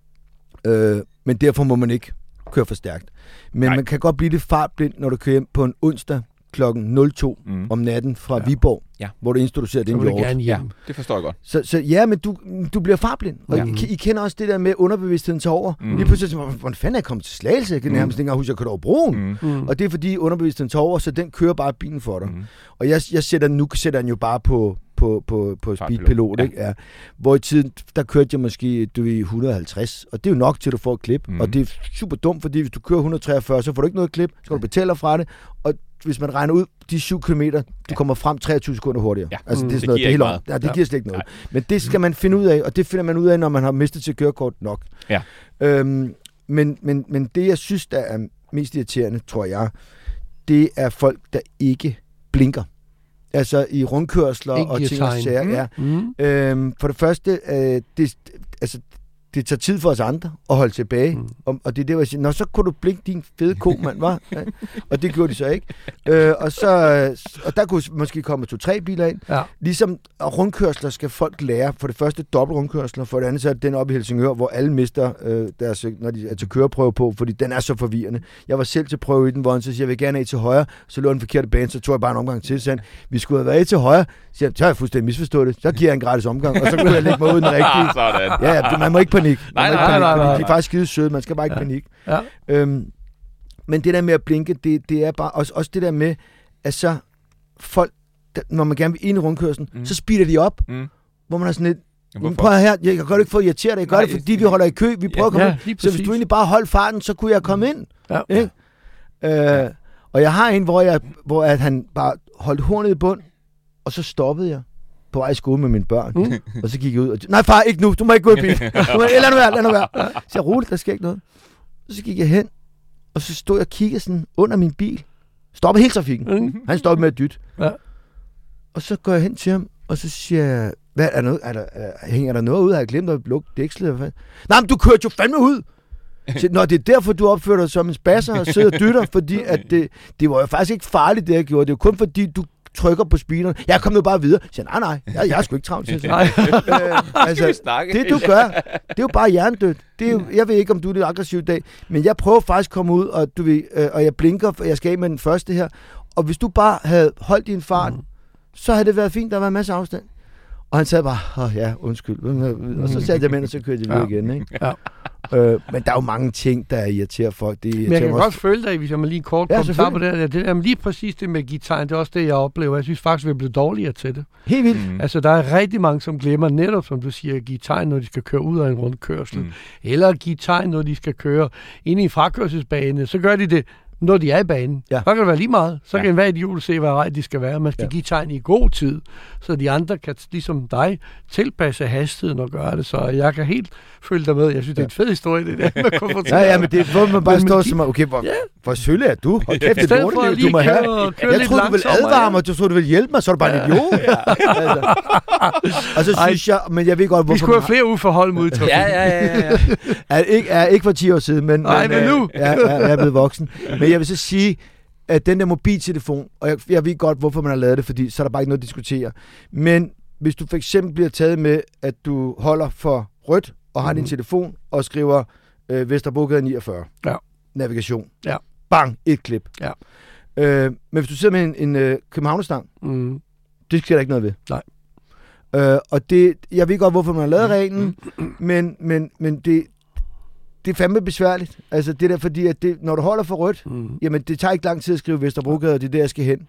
S4: Øh, men derfor må man ikke køre for stærkt. Men Nej. man kan godt blive lidt fartblind, når du kører hjem på en onsdag klokken nul to mm. om natten fra ja. Viborg, ja. hvor du introducerer din hjort.
S2: Ja, det forstår jeg godt.
S4: Så, så ja, men du, du bliver fartblind. Og ja. I, I kender også det der med underbevidstheden til over. Mm. Lige pludselig, hvordan fanden er jeg kommet til Slagelse? Jeg kan mm. nærmest ikke engang huske, at jeg kørte over broen. Mm. Og det er fordi underbevidstheden til over, så den kører bare bilen for dig. Mm. Og jeg, jeg sætter, nu sætter den jo bare på på, på, på speedpilot, ikke? Ja. Hvor i tiden, der kørte jeg måske du, et hundrede og halvtreds, og det er jo nok til, at du får et klip. Mm. Og det er super dumt, fordi hvis du kører et hundrede og treogfyrre, så får du ikke noget klip, så skal du betale fra det, og hvis man regner ud de syv kilometer, du ja. kommer frem treogtyve sekunder hurtigere. Ja. Altså, det, er sådan det noget, det, hele om. Ja, det ja. giver slet ikke noget. Nej. Men det skal man finde ud af, og det finder man ud af, når man har mistet sit kørekort nok. Ja. Øhm, men, men, men det, jeg synes, der er mest irriterende, tror jeg, det er folk, der ikke blinker. Altså i rundkørsler ikke og ting og sager. Mm. Ja. Mm. Øhm, for det første, øh, det, altså, det tager tid for os andre at holde tilbage. Mm. Og, og det er det, hvor jeg siger, nå, så kunne du blinke din fede ko, mand, var. Ja. Og det gjorde de så ikke. Øh, og, så, og der kunne måske komme to-tre biler ind. Ja. Ligesom rundkørsler skal folk lære. For det første dobbelt rundkørsler, for det andet så er det den oppe i Helsingør, hvor alle mister øh, deres, når de er til køreprøve på, fordi den er så forvirrende. Jeg var selv til prøve i den, hvor han så siger, jeg vil gerne af til højre. Så lå den forkerte bane, så tog jeg bare en omgang til. Så han, vi skulle have været af til højre. Så siger, så har jeg fuldstændig misforstået det. Så giver jeg en gratis omgang, og så kunne jeg lægge mig ud den rigtige.
S2: Sådan.
S4: Ja, ja, man må ikke panik.
S2: Nej, nej, nej, nej, nej.
S4: De er faktisk skide søde, man skal bare ikke ja. panik. Ja. Øhm, men det der med at blinke, det, det er bare også, også det der med, at så folk, der, når man gerne vil ind i rundkørslen, mm. så speeder de op, mm. hvor man er sådan lidt, Hvorfor? prøv her, jeg kan godt ikke få irriteret dig, jeg gør Nej, det, fordi vi holder i kø, vi prøver at komme ja, ind. Så hvis du egentlig bare holdt farten, så kunne jeg komme ind. Ja. Ikke? Ja. Øh, og jeg har en, hvor, jeg, hvor at han bare holdt hornet i bund, og så stoppede jeg på vej i skole med mine børn. Mm. Og så gik jeg ud og nej far, ikke nu, du må ikke gå i bil. Lad nu være, lad nu være. Så jeg roligt, der sker ikke noget. Og så gik jeg hen, og så stod jeg og kiggede sådan under min bil. Stoppede hele trafikken. Mm. Han stoppede med at dytte. Ja. Og så går jeg hen til ham, og så siger jeg, hvad er der noget, er der, er, hænger der noget ud? Har jeg glemt at lukke dækslet? Nej, men du kørte jo fandme ud. Så, nå, det er derfor, du opfører dig som en spasser og sidder og dytter, fordi at det, det var jo faktisk ikke farligt, det jeg gjorde. Det var kun fordi, du trykker på speederen. Jeg kom jo bare videre. Jeg siger, nej, nej, jeg, jeg er sgu ikke travlt til. Nej. øh, altså, det du gør, det er jo bare hjernedødt. Det er jo, jeg ved ikke, om du er lidt aggressiv i dag, men jeg prøver faktisk at komme ud, og, du ved, øh, og jeg blinker, for jeg skal af med den første her. Og hvis du bare havde holdt din fart, mm. så havde det været fint, der var en masse afstand. Og han sagde bare, åh ja, undskyld. Og så satte jeg med, og så kørte jeg videre ja. igen. Ikke? Ja. øh, men der er jo mange ting, der irriterer folk. Det
S3: men jeg kan
S4: også...
S3: godt føle dig, hvis jeg må lige kort
S4: ja,
S3: kommentar på det. Det, det er lige præcis det med guitaren. Det er også det, jeg oplever. Jeg synes faktisk, vi er blevet dårligere til det.
S4: Helt vildt.
S3: Mm. Altså, der er rigtig mange, som glemmer netop, som du siger, guitaren, når de skal køre ud af en rundkørsel. Mm. Eller guitaren, når de skal køre ind i en frakørselsbane. Så gør de det, når de er i banen. Ja. Så kan det være lige meget. Så ja. kan enhver idiot se, hvad rej de skal være. Man skal ja. give tegn i god tid, så de andre kan, ligesom dig, tilpasse hastigheden og gøre det. Så jeg kan helt følge dig med. Jeg synes, ja. det er en fed historie, det der. Man
S4: ja, ja, men det er, hvor man bare står som, okay, hvor, ja. hvor sølle er du? Hold kæft, det er dårligt, du må have. Køre jeg troede, du ville advare mig, du troede, du ville hjælpe mig, så er du bare en idiot. altså. Og så synes jeg, men jeg ved godt, hvorfor...
S3: Vi skulle have flere uforhold mod trafikken.
S2: ja, ja, ja, ja.
S4: er, ikke, er ikke for ti år siden, men...
S3: Nej, men, men nu.
S4: Ja, ja, jeg er blevet voksen. Men jeg vil så sige, at den der mobiltelefon, og jeg, jeg ved godt, hvorfor man har lavet det, fordi så er der bare ikke noget at diskutere. Men hvis du for eksempel bliver taget med, at du holder for rødt, og har mm-hmm. din telefon, og skriver øh, Vesterbrogade niogfyrre.
S3: Ja.
S4: Navigation.
S3: Ja.
S4: Bang, et klip.
S3: Ja.
S4: Øh, men hvis du sidder med en, en øh, københavnerstang, mm. det sker der ikke noget ved.
S3: Nej.
S4: Øh, og det, jeg ved godt, hvorfor man har lavet reglen, men, men, men det, det er fandme besværligt. Altså det der, fordi at det, når du holder for rødt, mm. jamen det tager ikke lang tid at skrive Vesterbrogade, og det er der, jeg skal hen.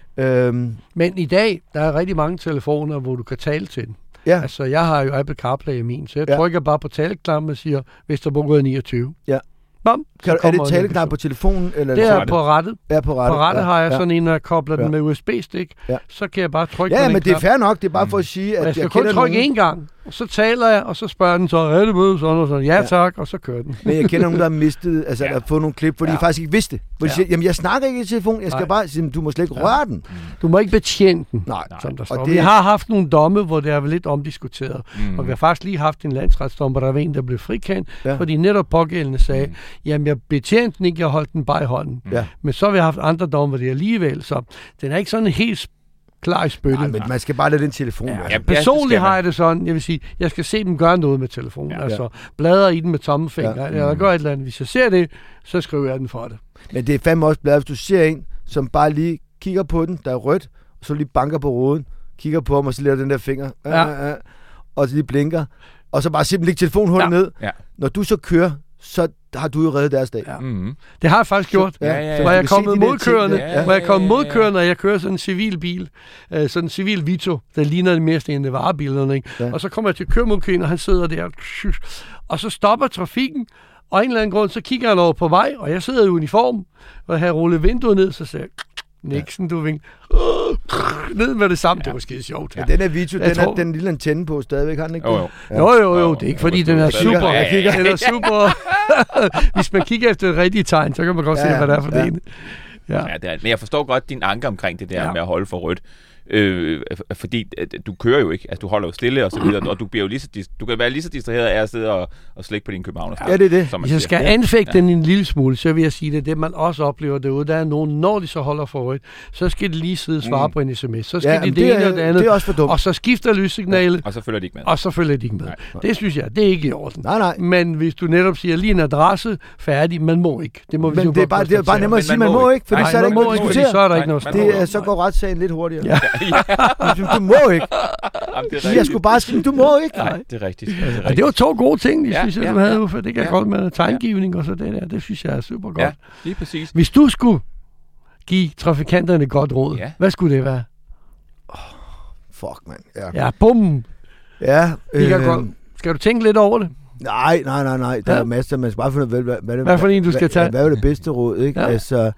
S4: Øhm.
S3: Men i dag, der er rigtig mange telefoner, hvor du kan tale til den. Ja. Altså, jeg har jo Apple CarPlay i min, så jeg ja. trykker bare på taleknappen og siger Vesterbrogade niogtyve.
S4: Ja.
S3: Bam,
S4: kan du, er det taleknap på telefonen? Eller
S3: det er på rattet.
S4: Ja, på rattet.
S3: På rattet ja. har jeg
S4: ja.
S3: sådan en, når jeg kobler ja. den med U S B-stik. Ja. Så kan jeg bare trykke
S4: ja,
S3: på den.
S4: Ja, men det er fair nok. Det er bare for at sige, at
S3: jeg skal
S4: jeg
S3: kun trykke
S4: nogen...
S3: én gang. Og så taler jeg, og så spørger den så, er det med? Sådan og sådan. Ja, tak, og så kører den.
S4: Men jeg kender nogen, der har mistet, altså ja. der har fået nogle klip, hvor ja. de faktisk ikke vidste det. Hvor de
S3: ja.
S4: siger, jamen jeg snakker ikke i telefon, jeg skal Nej. bare sige, du må slet ikke ja. røre den.
S3: Du må ikke betjene den,
S4: Nej.
S3: som der står. Og det... Vi har haft nogle domme, hvor det er lidt omdiskuteret. Mm. Og vi har faktisk lige haft en landsretsdom, hvor der var en, der blev frikendt, ja. fordi netop pågældende sagde, mm. jamen jeg betjente den ikke, jeg holdt den bare i hånden. Ja. Men så har vi haft andre domme, hvor det er alligevel, så den er ikke sådan helt klar i spyttet.
S4: Nej, men man skal bare lade den telefon.
S3: Ja, ja, personligt har jeg det sådan, jeg vil sige, jeg skal se dem gøre noget med telefonen. Ja. Altså, bladre i den med tommelfinger, ja. eller gør et eller andet. Hvis jeg ser det, så skriver jeg den for det.
S4: Men det er fandme også bladret, hvis du ser en, som bare lige kigger på den, der er rødt, og så lige banker på roden, kigger på ham, og så lærer den der finger, ja. øh, øh, og så lige blinker, og så bare simpelthen lægge telefonhullet ja. ned. Ja. Når du så kører, så har du jo reddet deres dag. Ja.
S3: Mm-hmm. Det har jeg faktisk gjort. Så, ja, ja, ja. Hvor jeg er kommet modkørende, ja, ja, ja, hvor jeg er kommet modkørende, og jeg kører sådan en civil bil, øh, sådan en civil Vito, der ligner det mest en af varebilerne, ikke? Ja. Og så kommer jeg til at køre mod køen, og han sidder der, og så stopper trafikken, og af en eller anden grund, så kigger han over på vej, og jeg sidder i uniform, og jeg har rullet vinduet ned, så siger jeg, Nixon, du vink. Uh, ned med det samme. Ja. Det var skide sjovt.
S4: Ja, den er Vito, den tror... er den lille antenne på stadigvæk, har den ikke?
S3: Jo, jo. Ja. Jo, jo, jo. Det er ikke, fordi den er super. Jeg kigger, den er super. Hvis man kigger efter det rigtige tegn, så kan man godt ja, se, hvad det er for ja. det.
S2: Ja. Ja, det er, men jeg forstår godt din anke omkring det der ja. med at holde for rødt. Øh, fordi du kører jo ikke, altså du holder jo stille og så videre, og du bliver jo lige så dis- du kan være lige så distraheret af at sidde og, og slikke på din københavnerstang.
S4: Ja, det er det.
S3: Hvis jeg skal anfægte ja. den en lille smule, så vil jeg sige, det det man også oplever derude. Der er nogen, når de så holder for rødt, så skal de lige sidde og svare mm. på en sms. Så skal ja, de det, det ene og det andet.
S4: Det er også for dumt.
S3: Og så skifter lyssignalet.
S2: Ja, og så følger de ikke med.
S3: Og så følger de ikke med. Nej, nej. Det synes jeg, det er ikke i orden.
S4: Nej, nej.
S3: Men hvis du netop siger lige en adresse, færdig, man må ikke. Det må vi
S4: men
S3: jo
S4: det er bare, det er bare nemmere at sige, man må ikke, fordi så er der ikke noget at diskutere.
S3: Så er der ikke noget.
S4: Det så går retssagen lidt hurtigere. Du må ikke. Jamen, det er jeg skulle bare sige, du må ikke.
S2: Nej, det er rigtigt. Det, er rigtigt.
S3: Og det var to gode ting, de ja, synes jeg, ja, du havde, Uffe. Det kan ja, godt med tegnegivning og så det der. Det synes jeg er super godt.
S2: Ja, lige præcis.
S3: Hvis du skulle give trafikanterne et godt råd, ja. hvad skulle det være?
S4: Oh, fuck, mand. Ja,
S3: ja bum.
S4: Ja.
S3: Øh, godt. Skal du tænke lidt over det?
S4: Nej, nej, nej, nej. Der ja. er masser, man skal bare finde ud af, hvad, hvad,
S3: hvad for en du skal tage.
S4: Hvad er det bedste råd, ikke? Ja. Altså...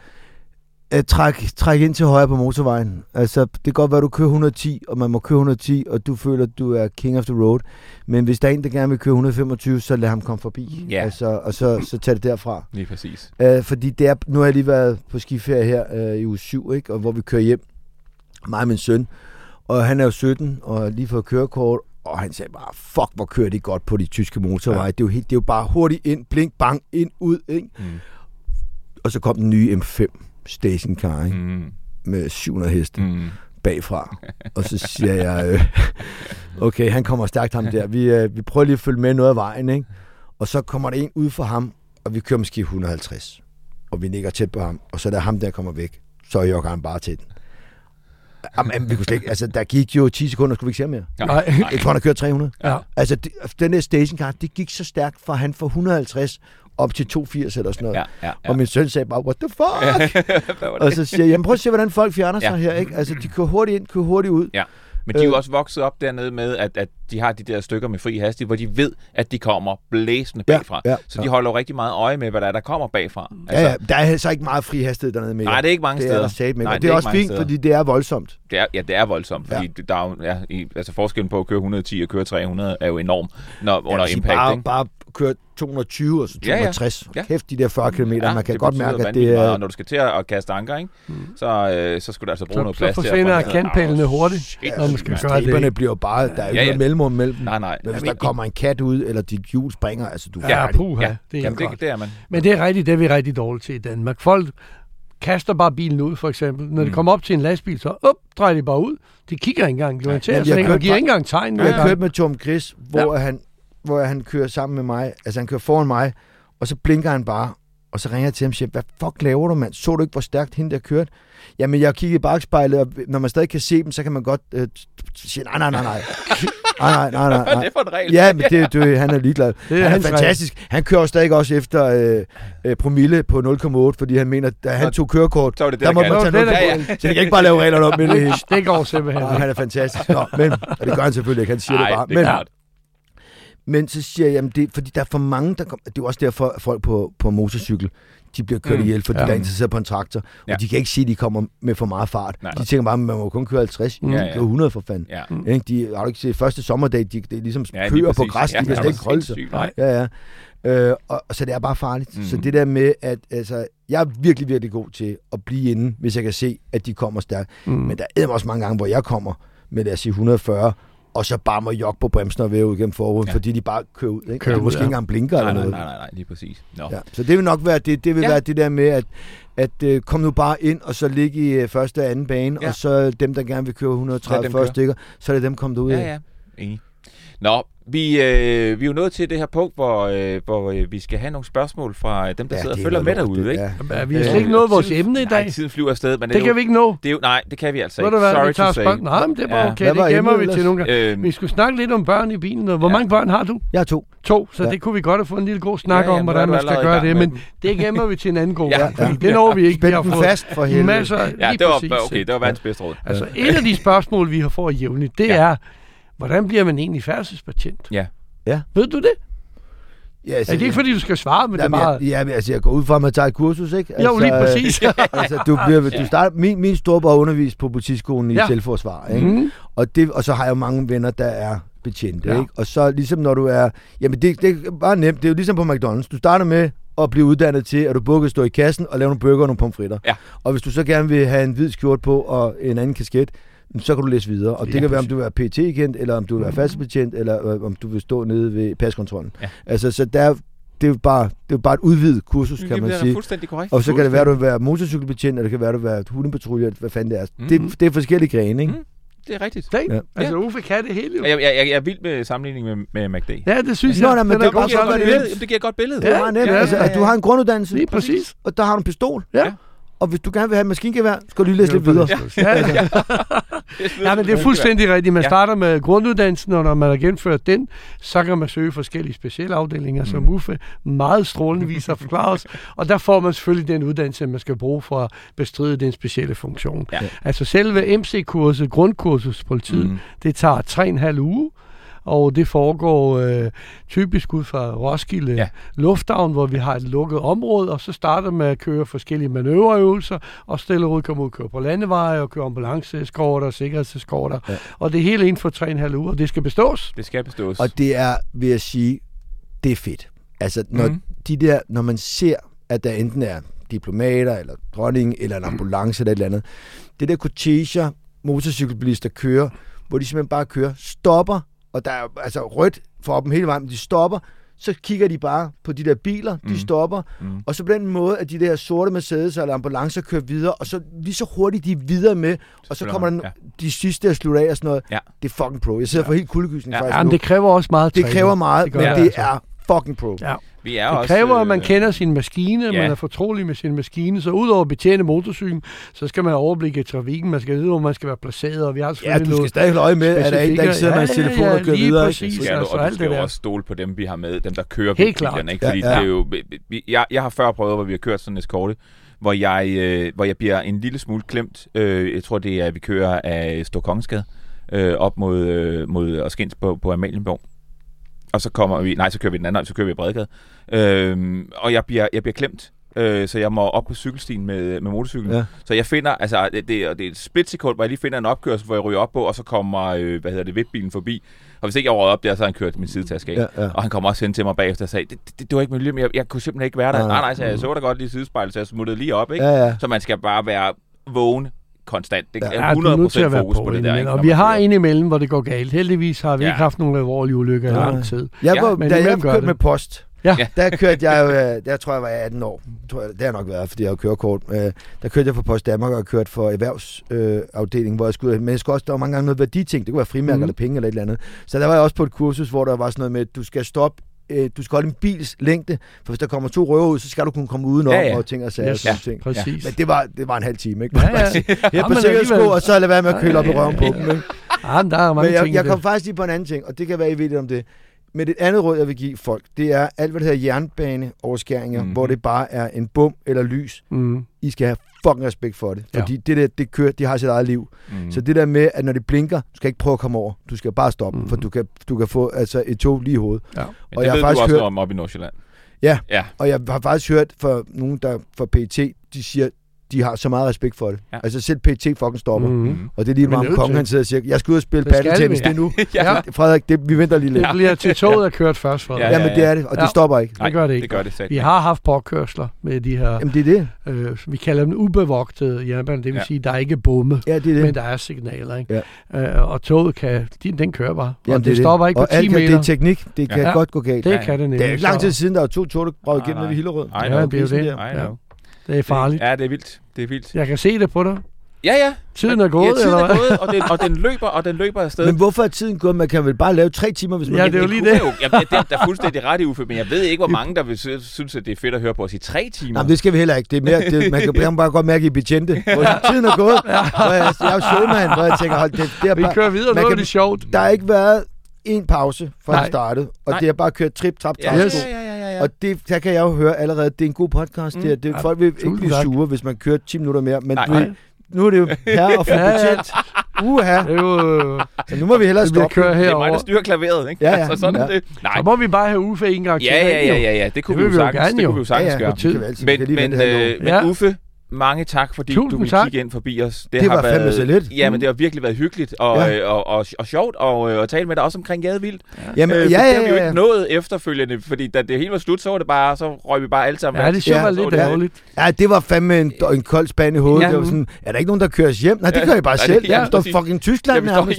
S4: Træk, træk ind til højre på motorvejen. Altså, det kan godt være, at du kører et hundrede og ti, og man må køre et hundrede og ti, og du føler, at du er king of the road. Men hvis der er en, der gerne vil køre et hundrede og femogtyve, så lad ham komme forbi.
S2: Yeah.
S4: Altså, og så, så tag det derfra.
S2: Lige præcis.
S4: Uh, fordi det er, nu har jeg lige været på skiferie her uh, i uge syv, ikke? Og hvor vi kører hjem. Mig og min søn. Og han er jo sytten, og lige fået kørekort. Og han sagde bare, fuck, hvor kører de godt på de tyske motorveje. Ja. Det, er jo helt, det er jo bare hurtigt ind, blink, bang, ind, ud, ikke? Mm. Og så kom den nye M fem. Stationcar, ikke? Mm. Med syv hundrede heste mm. bagfra. Og så siger jeg, øh, okay, han kommer stærkt ham der. Vi, øh, vi prøver lige at følge med noget af vejen, ikke? Og så kommer der en ud for ham, og vi kører måske et hundrede og halvtreds. Og vi nikker tæt på ham, og så da ham der kommer væk, så jogger han bare til den. Jamen, vi kunne slet ikke, altså, der gik jo ti sekunder, skulle vi ikke se mere.
S2: Ja.
S3: Nej.
S4: Jeg tror, han har kørt tre hundrede.
S3: Ja.
S4: Altså, det, den der stationcar, det gik så stærkt, fra han fra et hundrede og halvtreds op til to hundrede og firs eller sådan noget.
S2: Ja, ja, ja.
S4: Og min søn sagde bare, what the fuck? Og så siger jeg, jamen prøv at se, hvordan folk fjerner sig
S2: Ja.
S4: her, ikke? Altså, de kører hurtigt ind, kører hurtigt ud.
S2: Ja. Men de er jo
S4: Øh.
S2: også vokset op dernede med, at, at de har de der stykker med fri hastighed, hvor de ved, at de kommer blæsende
S4: Ja,
S2: bagfra.
S4: ja,
S2: så de
S4: ja.
S2: holder jo rigtig meget øje med, hvad der er, der kommer bagfra.
S4: Ja, ja, der er så ikke meget fri hastighed dernede med.
S2: Nej, det er ikke mange
S4: det
S2: steder.
S4: Er der sat med.
S2: Nej,
S4: Og det er,
S2: det er
S4: også
S2: ikke mange
S4: fint,
S2: steder.
S4: fordi det er voldsomt.
S2: Det er, ja, det er voldsomt, fordi ja. der er jo, ja, i, altså forskellen på at køre et hundrede og ti og køre tre hundrede er jo enorm når, under
S4: ja,
S2: impact.
S4: Bare,
S2: ikke?
S4: bare køre to hundrede og tyve og så to hundrede og tres.
S2: Ja, ja.
S4: Kæft, de der fyrre kilometer.
S2: Ja,
S4: Man kan
S2: det
S4: godt
S2: betyder
S4: mærke, at
S2: vanvittigt
S4: det
S2: meget.
S4: er...
S2: Og når du skal til at kaste anker, ikke? Mm. Så, øh, så skulle der altså bruge
S3: Så,
S2: noget
S3: så
S2: plads til.
S3: forsvinder kantpælene hurtigt, når man skal gøre
S4: Striberne
S3: det.
S4: bliver jo bare... Der er jo ikke
S2: Ja, ja.
S4: noget mellemrum mellem.
S2: Nej, nej.
S4: Men hvis
S2: Jamen,
S4: der kommer en kat ud, eller dit hjul springer, altså du er
S3: Ja,
S4: færdig.
S3: puha,
S2: Ja,
S3: det er
S2: jamen,
S3: godt.
S2: det, det er man.
S3: Men det er rigtigt, det er vi rigtig dårligt til i Danmark. Folk kaster bare bilen ud, for eksempel. Når de
S2: Mm.
S3: kommer op til en lastbil, så op, drejer de bare ud. De kigger ikke engang, de orienterer
S4: Ja,
S3: sig
S4: jeg
S3: ikke, og
S4: kørte
S3: giver
S4: bare-
S3: ikke engang tegn.
S4: Jeg har
S3: engang.
S4: kørt med Tom Chris, hvor, ja. han, hvor han kører sammen med mig. Altså, han kører foran mig, og så blinker han bare. Og så ringer jeg til ham og siger, hvad fuck laver du, mand? Så du ikke, hvor stærkt hende der kørte? Jamen, jeg kiggede i bagspejlet, og når man stadig kan se dem, så kan man godt øh, sige, nej, nej, nej, nej. Nej, nej, nej, nej.
S2: Hvad er det for en regel?
S4: Ja, men det, det, han er ligeglad.
S3: Det er
S4: han er
S3: hans
S4: fantastisk. Han kører stadig også efter øh, øh, promille på nul komma otte, fordi han mener, da han tog kørekort,
S2: Så var det det,
S4: der
S2: der
S4: må
S2: kan.
S4: man tage
S3: Nå,
S4: nul
S3: det er
S4: komma
S3: da-
S4: otte. Så det kan ikke bare lave reglerne op med det hele.
S3: Det går simpelthen.
S4: Og han er fantastisk. Nå, men, og det gør han selvfølgelig ikke, han siger
S2: Nej,
S4: det bare.
S2: det er
S4: Men,
S2: klart.
S4: men så siger jeg, jamen det, fordi der er for mange, der kom, det er jo også derfor, at folk på, på motorcykel, de bliver kørt
S2: Mm.
S4: ihjel, fordi
S3: Ja.
S4: ja. der er interesseret på en traktor, og
S2: Ja.
S4: de kan ikke sige, at de kommer med for meget fart.
S2: Nej.
S4: De tænker bare, at man må kun køre halvtreds,
S3: Mm.
S4: de
S2: Ja,
S4: kan
S2: ja.
S4: køre hundrede for fanden.
S2: Ja.
S3: Mm.
S4: Ikke? De har du ikke set første sommerdag, de, det er ligesom
S2: Ja, lige
S4: køer på
S2: præcis.
S4: græs, de
S2: Ja,
S4: kan
S2: det
S4: slet
S2: er
S4: ikke holde sig.
S2: sindssygt. Nej.
S4: Ja, ja. Øh, og, og så det er bare farligt.
S2: Mm.
S4: Mm. Så det der med, at altså, jeg er virkelig, virkelig god til at blive inde, hvis jeg kan se, at de kommer stærkt.
S3: Mm.
S4: Men der er også mange gange, hvor jeg kommer med, lad os sige, et hundrede og fyrre, og så bare må jogge på bremsen og væve ud gennem forruden,
S2: Ja.
S4: ja. fordi de bare kører ud. Ikke?
S3: Kører
S4: Og de
S3: ud,
S4: måske
S3: ja.
S4: ikke engang blinker
S2: Nej,
S4: eller
S2: nej,
S4: noget.
S2: nej, nej, nej, lige præcis. Nå.
S4: Ja. Så det vil nok være det, det, vil
S2: Ja.
S4: være det der med, at, at uh, kom nu bare ind, og så ligge i uh, første og anden bane,
S2: Ja.
S4: og så dem, der gerne vil køre et hundrede og tredive
S2: Lad dem
S4: fyrre
S2: køre.
S4: stykker, så er det dem, kom derud
S2: Ja,
S4: af.
S2: ja. Enig. Nå, vi, øh, vi er jo nået til det her punkt, hvor, øh, hvor øh, vi skal have nogle spørgsmål fra øh, dem, der
S4: Ja,
S2: sidder og
S4: det er
S2: følger med
S4: noget lort,
S2: derude,
S4: det-
S2: ikke?
S4: ja.
S3: Ja, vi har
S2: Øh,
S3: slet ikke nået vores
S2: tiden-
S3: emne i
S2: Nej,
S3: dag.
S2: tiden flyver afsted, men det,
S3: Det
S2: er
S3: kan
S2: jo,
S3: vi ikke nå.
S2: det er jo, nej, det kan vi altså
S3: Ved
S2: ikke.
S3: du hvad,
S2: Sorry
S3: vi tager
S2: to say.
S3: spørgsmål. Nej, men det var
S2: Ja.
S3: okay.
S4: Hvad var
S3: Det gemmer
S4: emnet
S3: vi til nogle gange.
S2: Øhm,
S3: Vi skulle snakke lidt om børn i bilen. Og hvor
S2: Ja.
S3: mange børn har du?
S4: Jeg er to.
S3: To, så
S4: Ja.
S3: det kunne vi godt have fået en lille god snak
S2: Ja, ja,
S3: om,
S2: nu er
S3: hvordan
S2: du
S3: man skal
S2: allerede i
S3: gøre
S2: gang
S3: det.
S2: med
S3: Men det gemmer vi til en anden god
S2: Ja,
S3: gang, fordi
S4: ja.
S3: det når vi ikke. Vi
S4: Spænd
S3: har
S4: den
S3: fået
S4: fast for helvede.
S3: masser,
S2: Ja,
S3: lige
S2: det var,
S3: præcis.
S2: okay, det var verdens bedste råd.
S3: Altså, et af de spørgsmål, vi har fået jævnligt, det
S2: Ja.
S3: er, hvordan bliver man egentlig færdselsbetjent?
S2: Ja.
S4: Ja.
S3: Ved du det?
S4: Ja, altså,
S3: Er det ikke, fordi du skal svare, men det er
S4: Jamen,
S3: bare...
S4: jeg, ja, men altså, jeg går ud fra, at man tager et kursus, ikke? Altså,
S3: Jo, lige præcis.
S4: altså, du bliver, du starter, min, min storebror undervist på politiskolen i
S3: Ja.
S4: ja. selvforsvar, ikke?
S3: Mm.
S4: Og, det, og så har jeg jo mange venner, der er betjente,
S3: Ja.
S4: ikke? Og så ligesom når du er... Jamen, det, det er bare nemt. Det er jo ligesom på McDonald's. Du starter med at blive uddannet til, at du både kan stå i kassen og lave nogle burger og nogle pomfritter.
S2: Ja.
S4: Og hvis du så gerne vil have en hvid skjort på og en anden kasket, så kan du læse videre. Og det
S2: Ja,
S4: kan være, om
S2: præcis.
S4: du vil være P T-agent, eller om du vil være færdselsbetjent, eller øh, om du vil stå nede ved paskontrollen.
S2: Ja.
S4: Altså, så der, det er jo bare, det er jo bare et udvidet kursus, kan
S2: Jamen,
S4: man
S2: det er
S4: sige.
S2: fuldstændig korrekt.
S4: Og så kan det være, at du vil være motorcykelbetjent, eller det kan være, at du vil være hundepatrulje, eller hvad fanden det er.
S2: Mhm.
S4: Det, det er forskellige grene, ikke?
S2: Mhm. Det er rigtigt.
S3: Det,
S4: Ja.
S3: altså, Uffe kan det hele jo.
S2: Jeg, jeg, jeg, jeg er vild med sammenligning med, med McD.
S3: Ja, det synes
S4: Nå,
S3: jeg.
S4: nej, men
S3: Den
S4: det er
S3: god
S4: bare
S2: Det giver
S4: så
S2: et godt
S4: det
S2: billede.
S4: nemt.
S2: Jamen, det giver et godt billede.
S4: Det er meget nemt.
S3: ja,
S4: Altså,
S3: ja,
S4: at du
S3: ja.
S4: har en grunduddannelse,
S3: Lige præcis.
S4: og der har du en pistol.
S3: Ja.
S4: Og hvis du gerne vil have et maskingevær, skal du lige læse lidt videre.
S3: Ja, ja. Ja, men det er fuldstændig rigtigt. Man
S2: Ja.
S3: starter med grunduddannelsen, og når man har gennemført den, så kan man søge forskellige specialafdelinger, som
S2: Mm.
S3: Uffe meget strålende viser forklaret os. Og der får man selvfølgelig den uddannelse, man skal bruge for at bestride den specielle funktion.
S2: Ja.
S3: Altså selve M C-kurset, grundkursus politiet,
S2: Mm.
S3: det tager tre og en halv uge. Og det foregår øh, typisk ud fra Roskilde
S2: Ja.
S3: Lufthavn, hvor vi har et lukket område, og så starter man at køre forskellige manøvreøvelser, og stille og roligt komme ud og køre på landeveje, og køre ambulanceeskorter og sikkerhedseskorter.
S4: Ja.
S3: Og det hele inden for tre og en halv uge, og det skal bestås.
S2: Det skal bestås.
S4: Og det er, vil jeg sige, det er fedt. Altså, når,
S2: Mhm.
S4: mm. de der, når man ser, at der enten er diplomater, eller dronning, eller en ambulance, eller et eller andet. Det der cortege, motorcykelbilister kører, hvor de simpelthen bare kører, stopper, og der er altså rødt for dem hele vejen, men de stopper, så kigger de bare på de der biler, de
S2: Mhm.
S4: stopper,
S2: Mm.
S4: og så på den måde, at de der sorte Mercedes eller ambulancer kører videre, og så lige så hurtigt de er videre med, og så kommer den,
S2: Ja.
S4: de sidste at slutte af og sådan noget.
S2: Ja.
S4: Det er fucking pro. Jeg sidder
S2: Ja.
S4: for helt kuldegysning
S2: Ja.
S4: faktisk
S3: Ja,
S4: nu.
S3: men det kræver også meget
S4: Det
S3: træning.
S4: kræver meget,
S3: Det gør
S4: men
S3: det
S4: det
S3: altså.
S4: er fucking pro.
S3: Ja.
S2: Vi er
S3: det
S2: også,
S3: kræver, at man
S2: øh,
S3: kender sin maskine,
S2: ja.
S3: man er fortrolig med sin maskine, så udover at betjene motorcyklen, så skal man overblikke trafikken, man skal vide, hvor man skal være placeret, og vi har
S4: Ja,
S3: selvfølgelig
S4: du skal
S3: noget
S4: stadig holde øje med, at der ikke, der ikke sidder med en
S3: Ja,
S4: telefon
S3: ja,
S4: og kører
S3: lige
S4: videre.
S3: præcis.
S2: Skal du,
S3: altså,
S2: og du
S3: alt
S2: skal
S3: det
S2: jo
S3: der.
S2: også stole på dem, vi har med, dem der kører
S3: Helt
S2: bilerne,
S3: klart.
S2: ikke? Fordi
S4: Ja,
S2: ja,
S4: ja.
S2: det er jo, vi, jeg, jeg har før prøvet, hvor vi har kørt sådan en eskorte, hvor jeg, øh, hvor jeg bliver en lille smule klemt. Øh, jeg tror, det er, at vi kører af Storkongensgade øh, op mod, øh, mod og skins på, på Amalienborg. Og så kommer vi, nej, så kører vi den anden, og så kører vi i Bredegade. Øh, og jeg bliver, jeg bliver klemt. Øh, så jeg må op på cykelstien med, med motorcyklen. Ja. Så jeg finder, altså det, det, det er et splitsekund, hvor jeg lige finder en opkørsel, hvor jeg ryger op på, og så kommer, øh, hvad hedder det, vidtbilen forbi. Og hvis ikke jeg røget op der, så har han kørt min sidetaske af. Ja, ja. Og han kommer også hen til mig bagefter og sagde, det, det, det var ikke miljø, men jeg, jeg kunne simpelthen ikke være der. Nej, nej, nej så jeg så da godt lige sidespejlet, så jeg smuttede lige op, ikke?
S4: Ja, ja.
S2: Så man skal bare være vågen konstant. Det er
S3: Ja,
S2: hundrede procent fokus
S3: på,
S2: på det der. Ikke,
S3: og vi har en imellem, hvor det går galt. Heldigvis har vi
S2: ja.
S3: ikke haft nogle alvorlige ulykker i
S4: ja.
S3: lang tid.
S4: Jeg var,
S3: Men
S4: da jeg kørte
S3: det.
S4: med post,
S3: ja.
S4: der kørte jeg jo, der tror jeg var atten år. Tror jeg, det har nok været, fordi jeg har kørekort. Der kørte jeg for Post Danmark og kørte for erhvervsafdelingen, øh, hvor jeg skulle, men jeg skulle også, der var mange gange noget værditing. Det kunne være frimærker mm. eller penge eller et eller andet. Så der var jeg også på et kursus, hvor der var sådan noget med, at du skal stoppe du skal holde en bils længde, for hvis der kommer to røver ud, så skal du kunne komme udenom ja, ja. og ting og sager.
S3: Yes.
S4: Ja,
S3: ting. Præcis.
S4: Men det var, det var en halv time, ikke?
S3: Ja, ja.
S4: Her på sikkerhedssko, og så lade være med at køle op i røven på dem, ikke?
S3: Ja, der er mange
S4: men jeg,
S3: ting
S4: jeg kom faktisk lige på en anden ting, og det kan være, I ved om det. Men et andet råd, jeg vil give folk, det er alt, hvad det hedder jernbaneoverskæringer, mm. hvor det bare er en bum eller lys. Mm. I skal have fucking respekt for det. Fordi ja. det der, det kører, de har sit eget liv. Mm. Så det der med, at når det blinker, du skal ikke prøve at komme over. Du skal bare stoppe, mm. for du kan, du kan få altså, et tog lige i hovedet.
S2: Ja. Og det jeg ved har faktisk du også hørt, om op i Nordsjælland.
S4: Ja, ja, og jeg har faktisk hørt fra nogen, der fra P E T, de siger, de har så meget respekt for det. Ja. Altså selv P E T fucking stopper. Mm-hmm. Og det er lige meget om kongen, han sidder og siger, jeg skal ud og spille paddeltennis, det er nu. Ja. Frederik, det, vi venter lige lidt.
S3: Det bliver til toget er kørt først for dig.
S4: Ja, ja, ja, men det er det, og det ja. stopper ikke.
S3: Nej, det gør det ikke.
S2: Det gør det
S3: vi har haft påkørsler med de her,
S4: jamen, det er det.
S3: Øh, vi kalder dem ubevogtede jernbaner, det vil ja. sige, der er ikke bomme,
S4: ja, det er det.
S3: men der er signaler. Ikke? Ja. Øh, og toget kan, de, den kører bare,
S4: jamen,
S3: og det, det stopper ikke
S4: og
S3: på ti meter.
S4: Det er teknik, det kan ja. godt gå galt.
S3: Det kan det nemlig.
S4: Det er ikke lang tid siden, der var to tog, der brød igennem ved Hillerød.
S3: Ja, det er jo det. Det er farligt.
S2: Ja, det er vildt. Det er vildt.
S3: Jeg kan se det på dig.
S2: Ja, ja.
S3: Tiden er gået,
S2: ja, tiden
S3: eller
S2: er gået, og den, og den løber, og den løber afsted.
S4: Men hvorfor er tiden gået? Man kan vel bare lave tre timer, hvis man...
S3: Ja, det er jo lige det.
S2: Jo, jamen, det er, der er fuldstændig ret i, Uffe, men jeg ved ikke, hvor mange, der vil synes, at det er fedt at høre på os i tre timer.
S4: Jamen, det skal vi heller ikke. Det er mere, det, man kan bare godt mærke i betjente. Hvor tiden er gået. Ja. Hvor jeg, jeg er jo showman, hvor jeg tænker, hold det, det er
S3: vi
S4: bare...
S3: Vi kører videre, nu er det sjovt.
S4: Der har ikke været en pause fra det startede, og Nej. det har bare kørt trip, trap, trap,
S2: ja, ja, ja, ja, ja.
S4: Og det, der kan jeg jo høre allerede, det er en god podcast. Mm. Det, det, folk vil ikke blive sure, hvis man kører ti minutter mere, men du, nu er det jo herre og få betjent. Uha. Så nu må vi hellere stoppe.
S3: Køre
S2: det er mig, der styrer klaveret, ikke?
S4: Ja, ja.
S2: Altså, sådan
S4: ja.
S2: det. Nej.
S3: Så må vi bare have Uffe en gang til.
S2: Ja, ja, ja, ja, ja. Det kunne det vi jo sagtens, gerne, det kunne vi jo sagtens
S4: ja, ja.
S2: gøre. Men, men, øh, men ja. Uffe, mange tak, fordi
S3: Tusind
S2: du ville
S3: tak.
S2: kigge ind forbi os.
S4: Det, det har var været, fandme så lidt.
S2: Ja, men det har virkelig været hyggeligt og, ja. og, og, og, og sjovt og, og tale med dig også omkring Gadevildt.
S4: Ja. Jamen, øh,
S2: ja,
S4: ja, ja, ja.
S2: Det har vi jo ikke nået efterfølgende, fordi da det hele var slut, så var det bare, så røg vi bare alle sammen.
S3: Ja, det synes jeg var lidt ærgerligt.
S4: Ja, det var fandme en, en kold spand i hovedet. Ja. Det var sådan, er der ikke nogen, der kører hjem? Nej, det gør I bare ja, selv. Jeg står fucking Tyskland nærmest.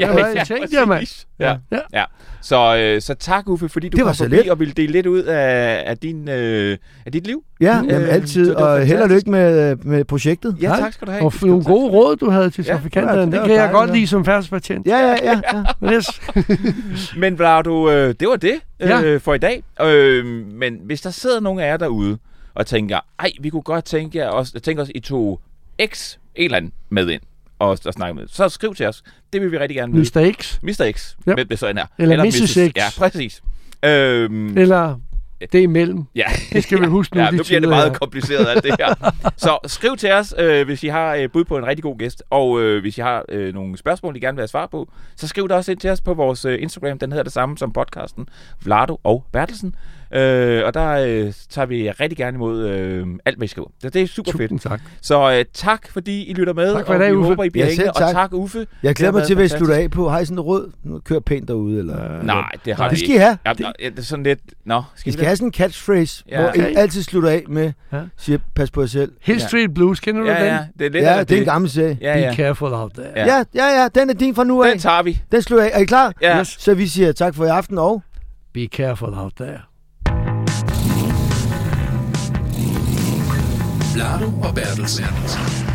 S3: Ja,
S2: ja. Så, øh, så tak, Uffe, fordi du kom forbi og ville dele lidt ud af, af, din, øh, af dit liv.
S4: Ja, øh, jamen, altid. Og held og lykke med, med projektet.
S2: Ja, tak skal du have.
S3: Og for nogle gode råd, du havde til trafikanterne. Ja, det, det kan jeg godt lide som færdselspatient.
S4: Ja, ja, ja. ja.
S3: Yes.
S2: Men Vlado, øh, det var det øh, ja. for i dag. Øh, men hvis der sidder nogen af jer derude og tænker, ej, vi kunne godt tænke os, tænke os I tog X en eller anden med ind. Og, og snakke med. Så skriv til os. Det vil vi rigtig gerne vide.
S3: mister X.
S2: mister X. Ja. Hvem det så end er.
S3: Eller, eller missus X.
S2: Ja, præcis. Øhm,
S3: eller det imellem.
S2: Ja.
S3: Det skal vi huske nu.
S2: Ja, nu bliver det meget
S3: her.
S2: kompliceret alt det her. Så skriv til os, øh, hvis I har øh, bud på en rigtig god gæst. Og øh, hvis I har øh, nogle spørgsmål, I gerne vil have svar på, så skriv det også ind til os på vores øh, Instagram. Den hedder det samme som podcasten. Vlado og Bertelsen. Øh, og der øh, tager vi rigtig gerne imod øh, alt, hvad I skriver. Det, det er super
S3: Tusind
S2: fedt.
S3: Tak.
S2: Så øh, tak, fordi I lytter med.
S3: Tak for
S2: og
S3: i dag,
S2: vi
S3: Uffe.
S2: håber, I bliver
S4: ja,
S2: hængende. Og tak, Uffe.
S4: Jeg glæder mig til, at I slutter af på. Har I sådan en råd? Nu kører pænt derude, eller?
S2: Øh, Nej, det har
S4: det
S2: vi
S4: skal I have.
S2: Ja, det, det er sådan lidt... Nå, skal
S4: I skal have sådan en catchphrase, ja. hvor I altid slutter af med, ja. siger, pas på jer selv.
S3: Hill Street Blues, kender du
S2: ja,
S3: den?
S2: Ja, det er lidt
S4: ja,
S2: det.
S4: det er en gammel serie.
S2: Ja, ja.
S3: Be careful out there.
S4: Ja. ja, ja, ja, den er din fra nu af.
S2: Den tager vi.
S4: Den slutter af. Er I klar?
S2: Ja.
S3: Yes.
S4: Så vi siger tak for i aften og...
S3: Be careful out there.
S1: Vlado og Bertelsen.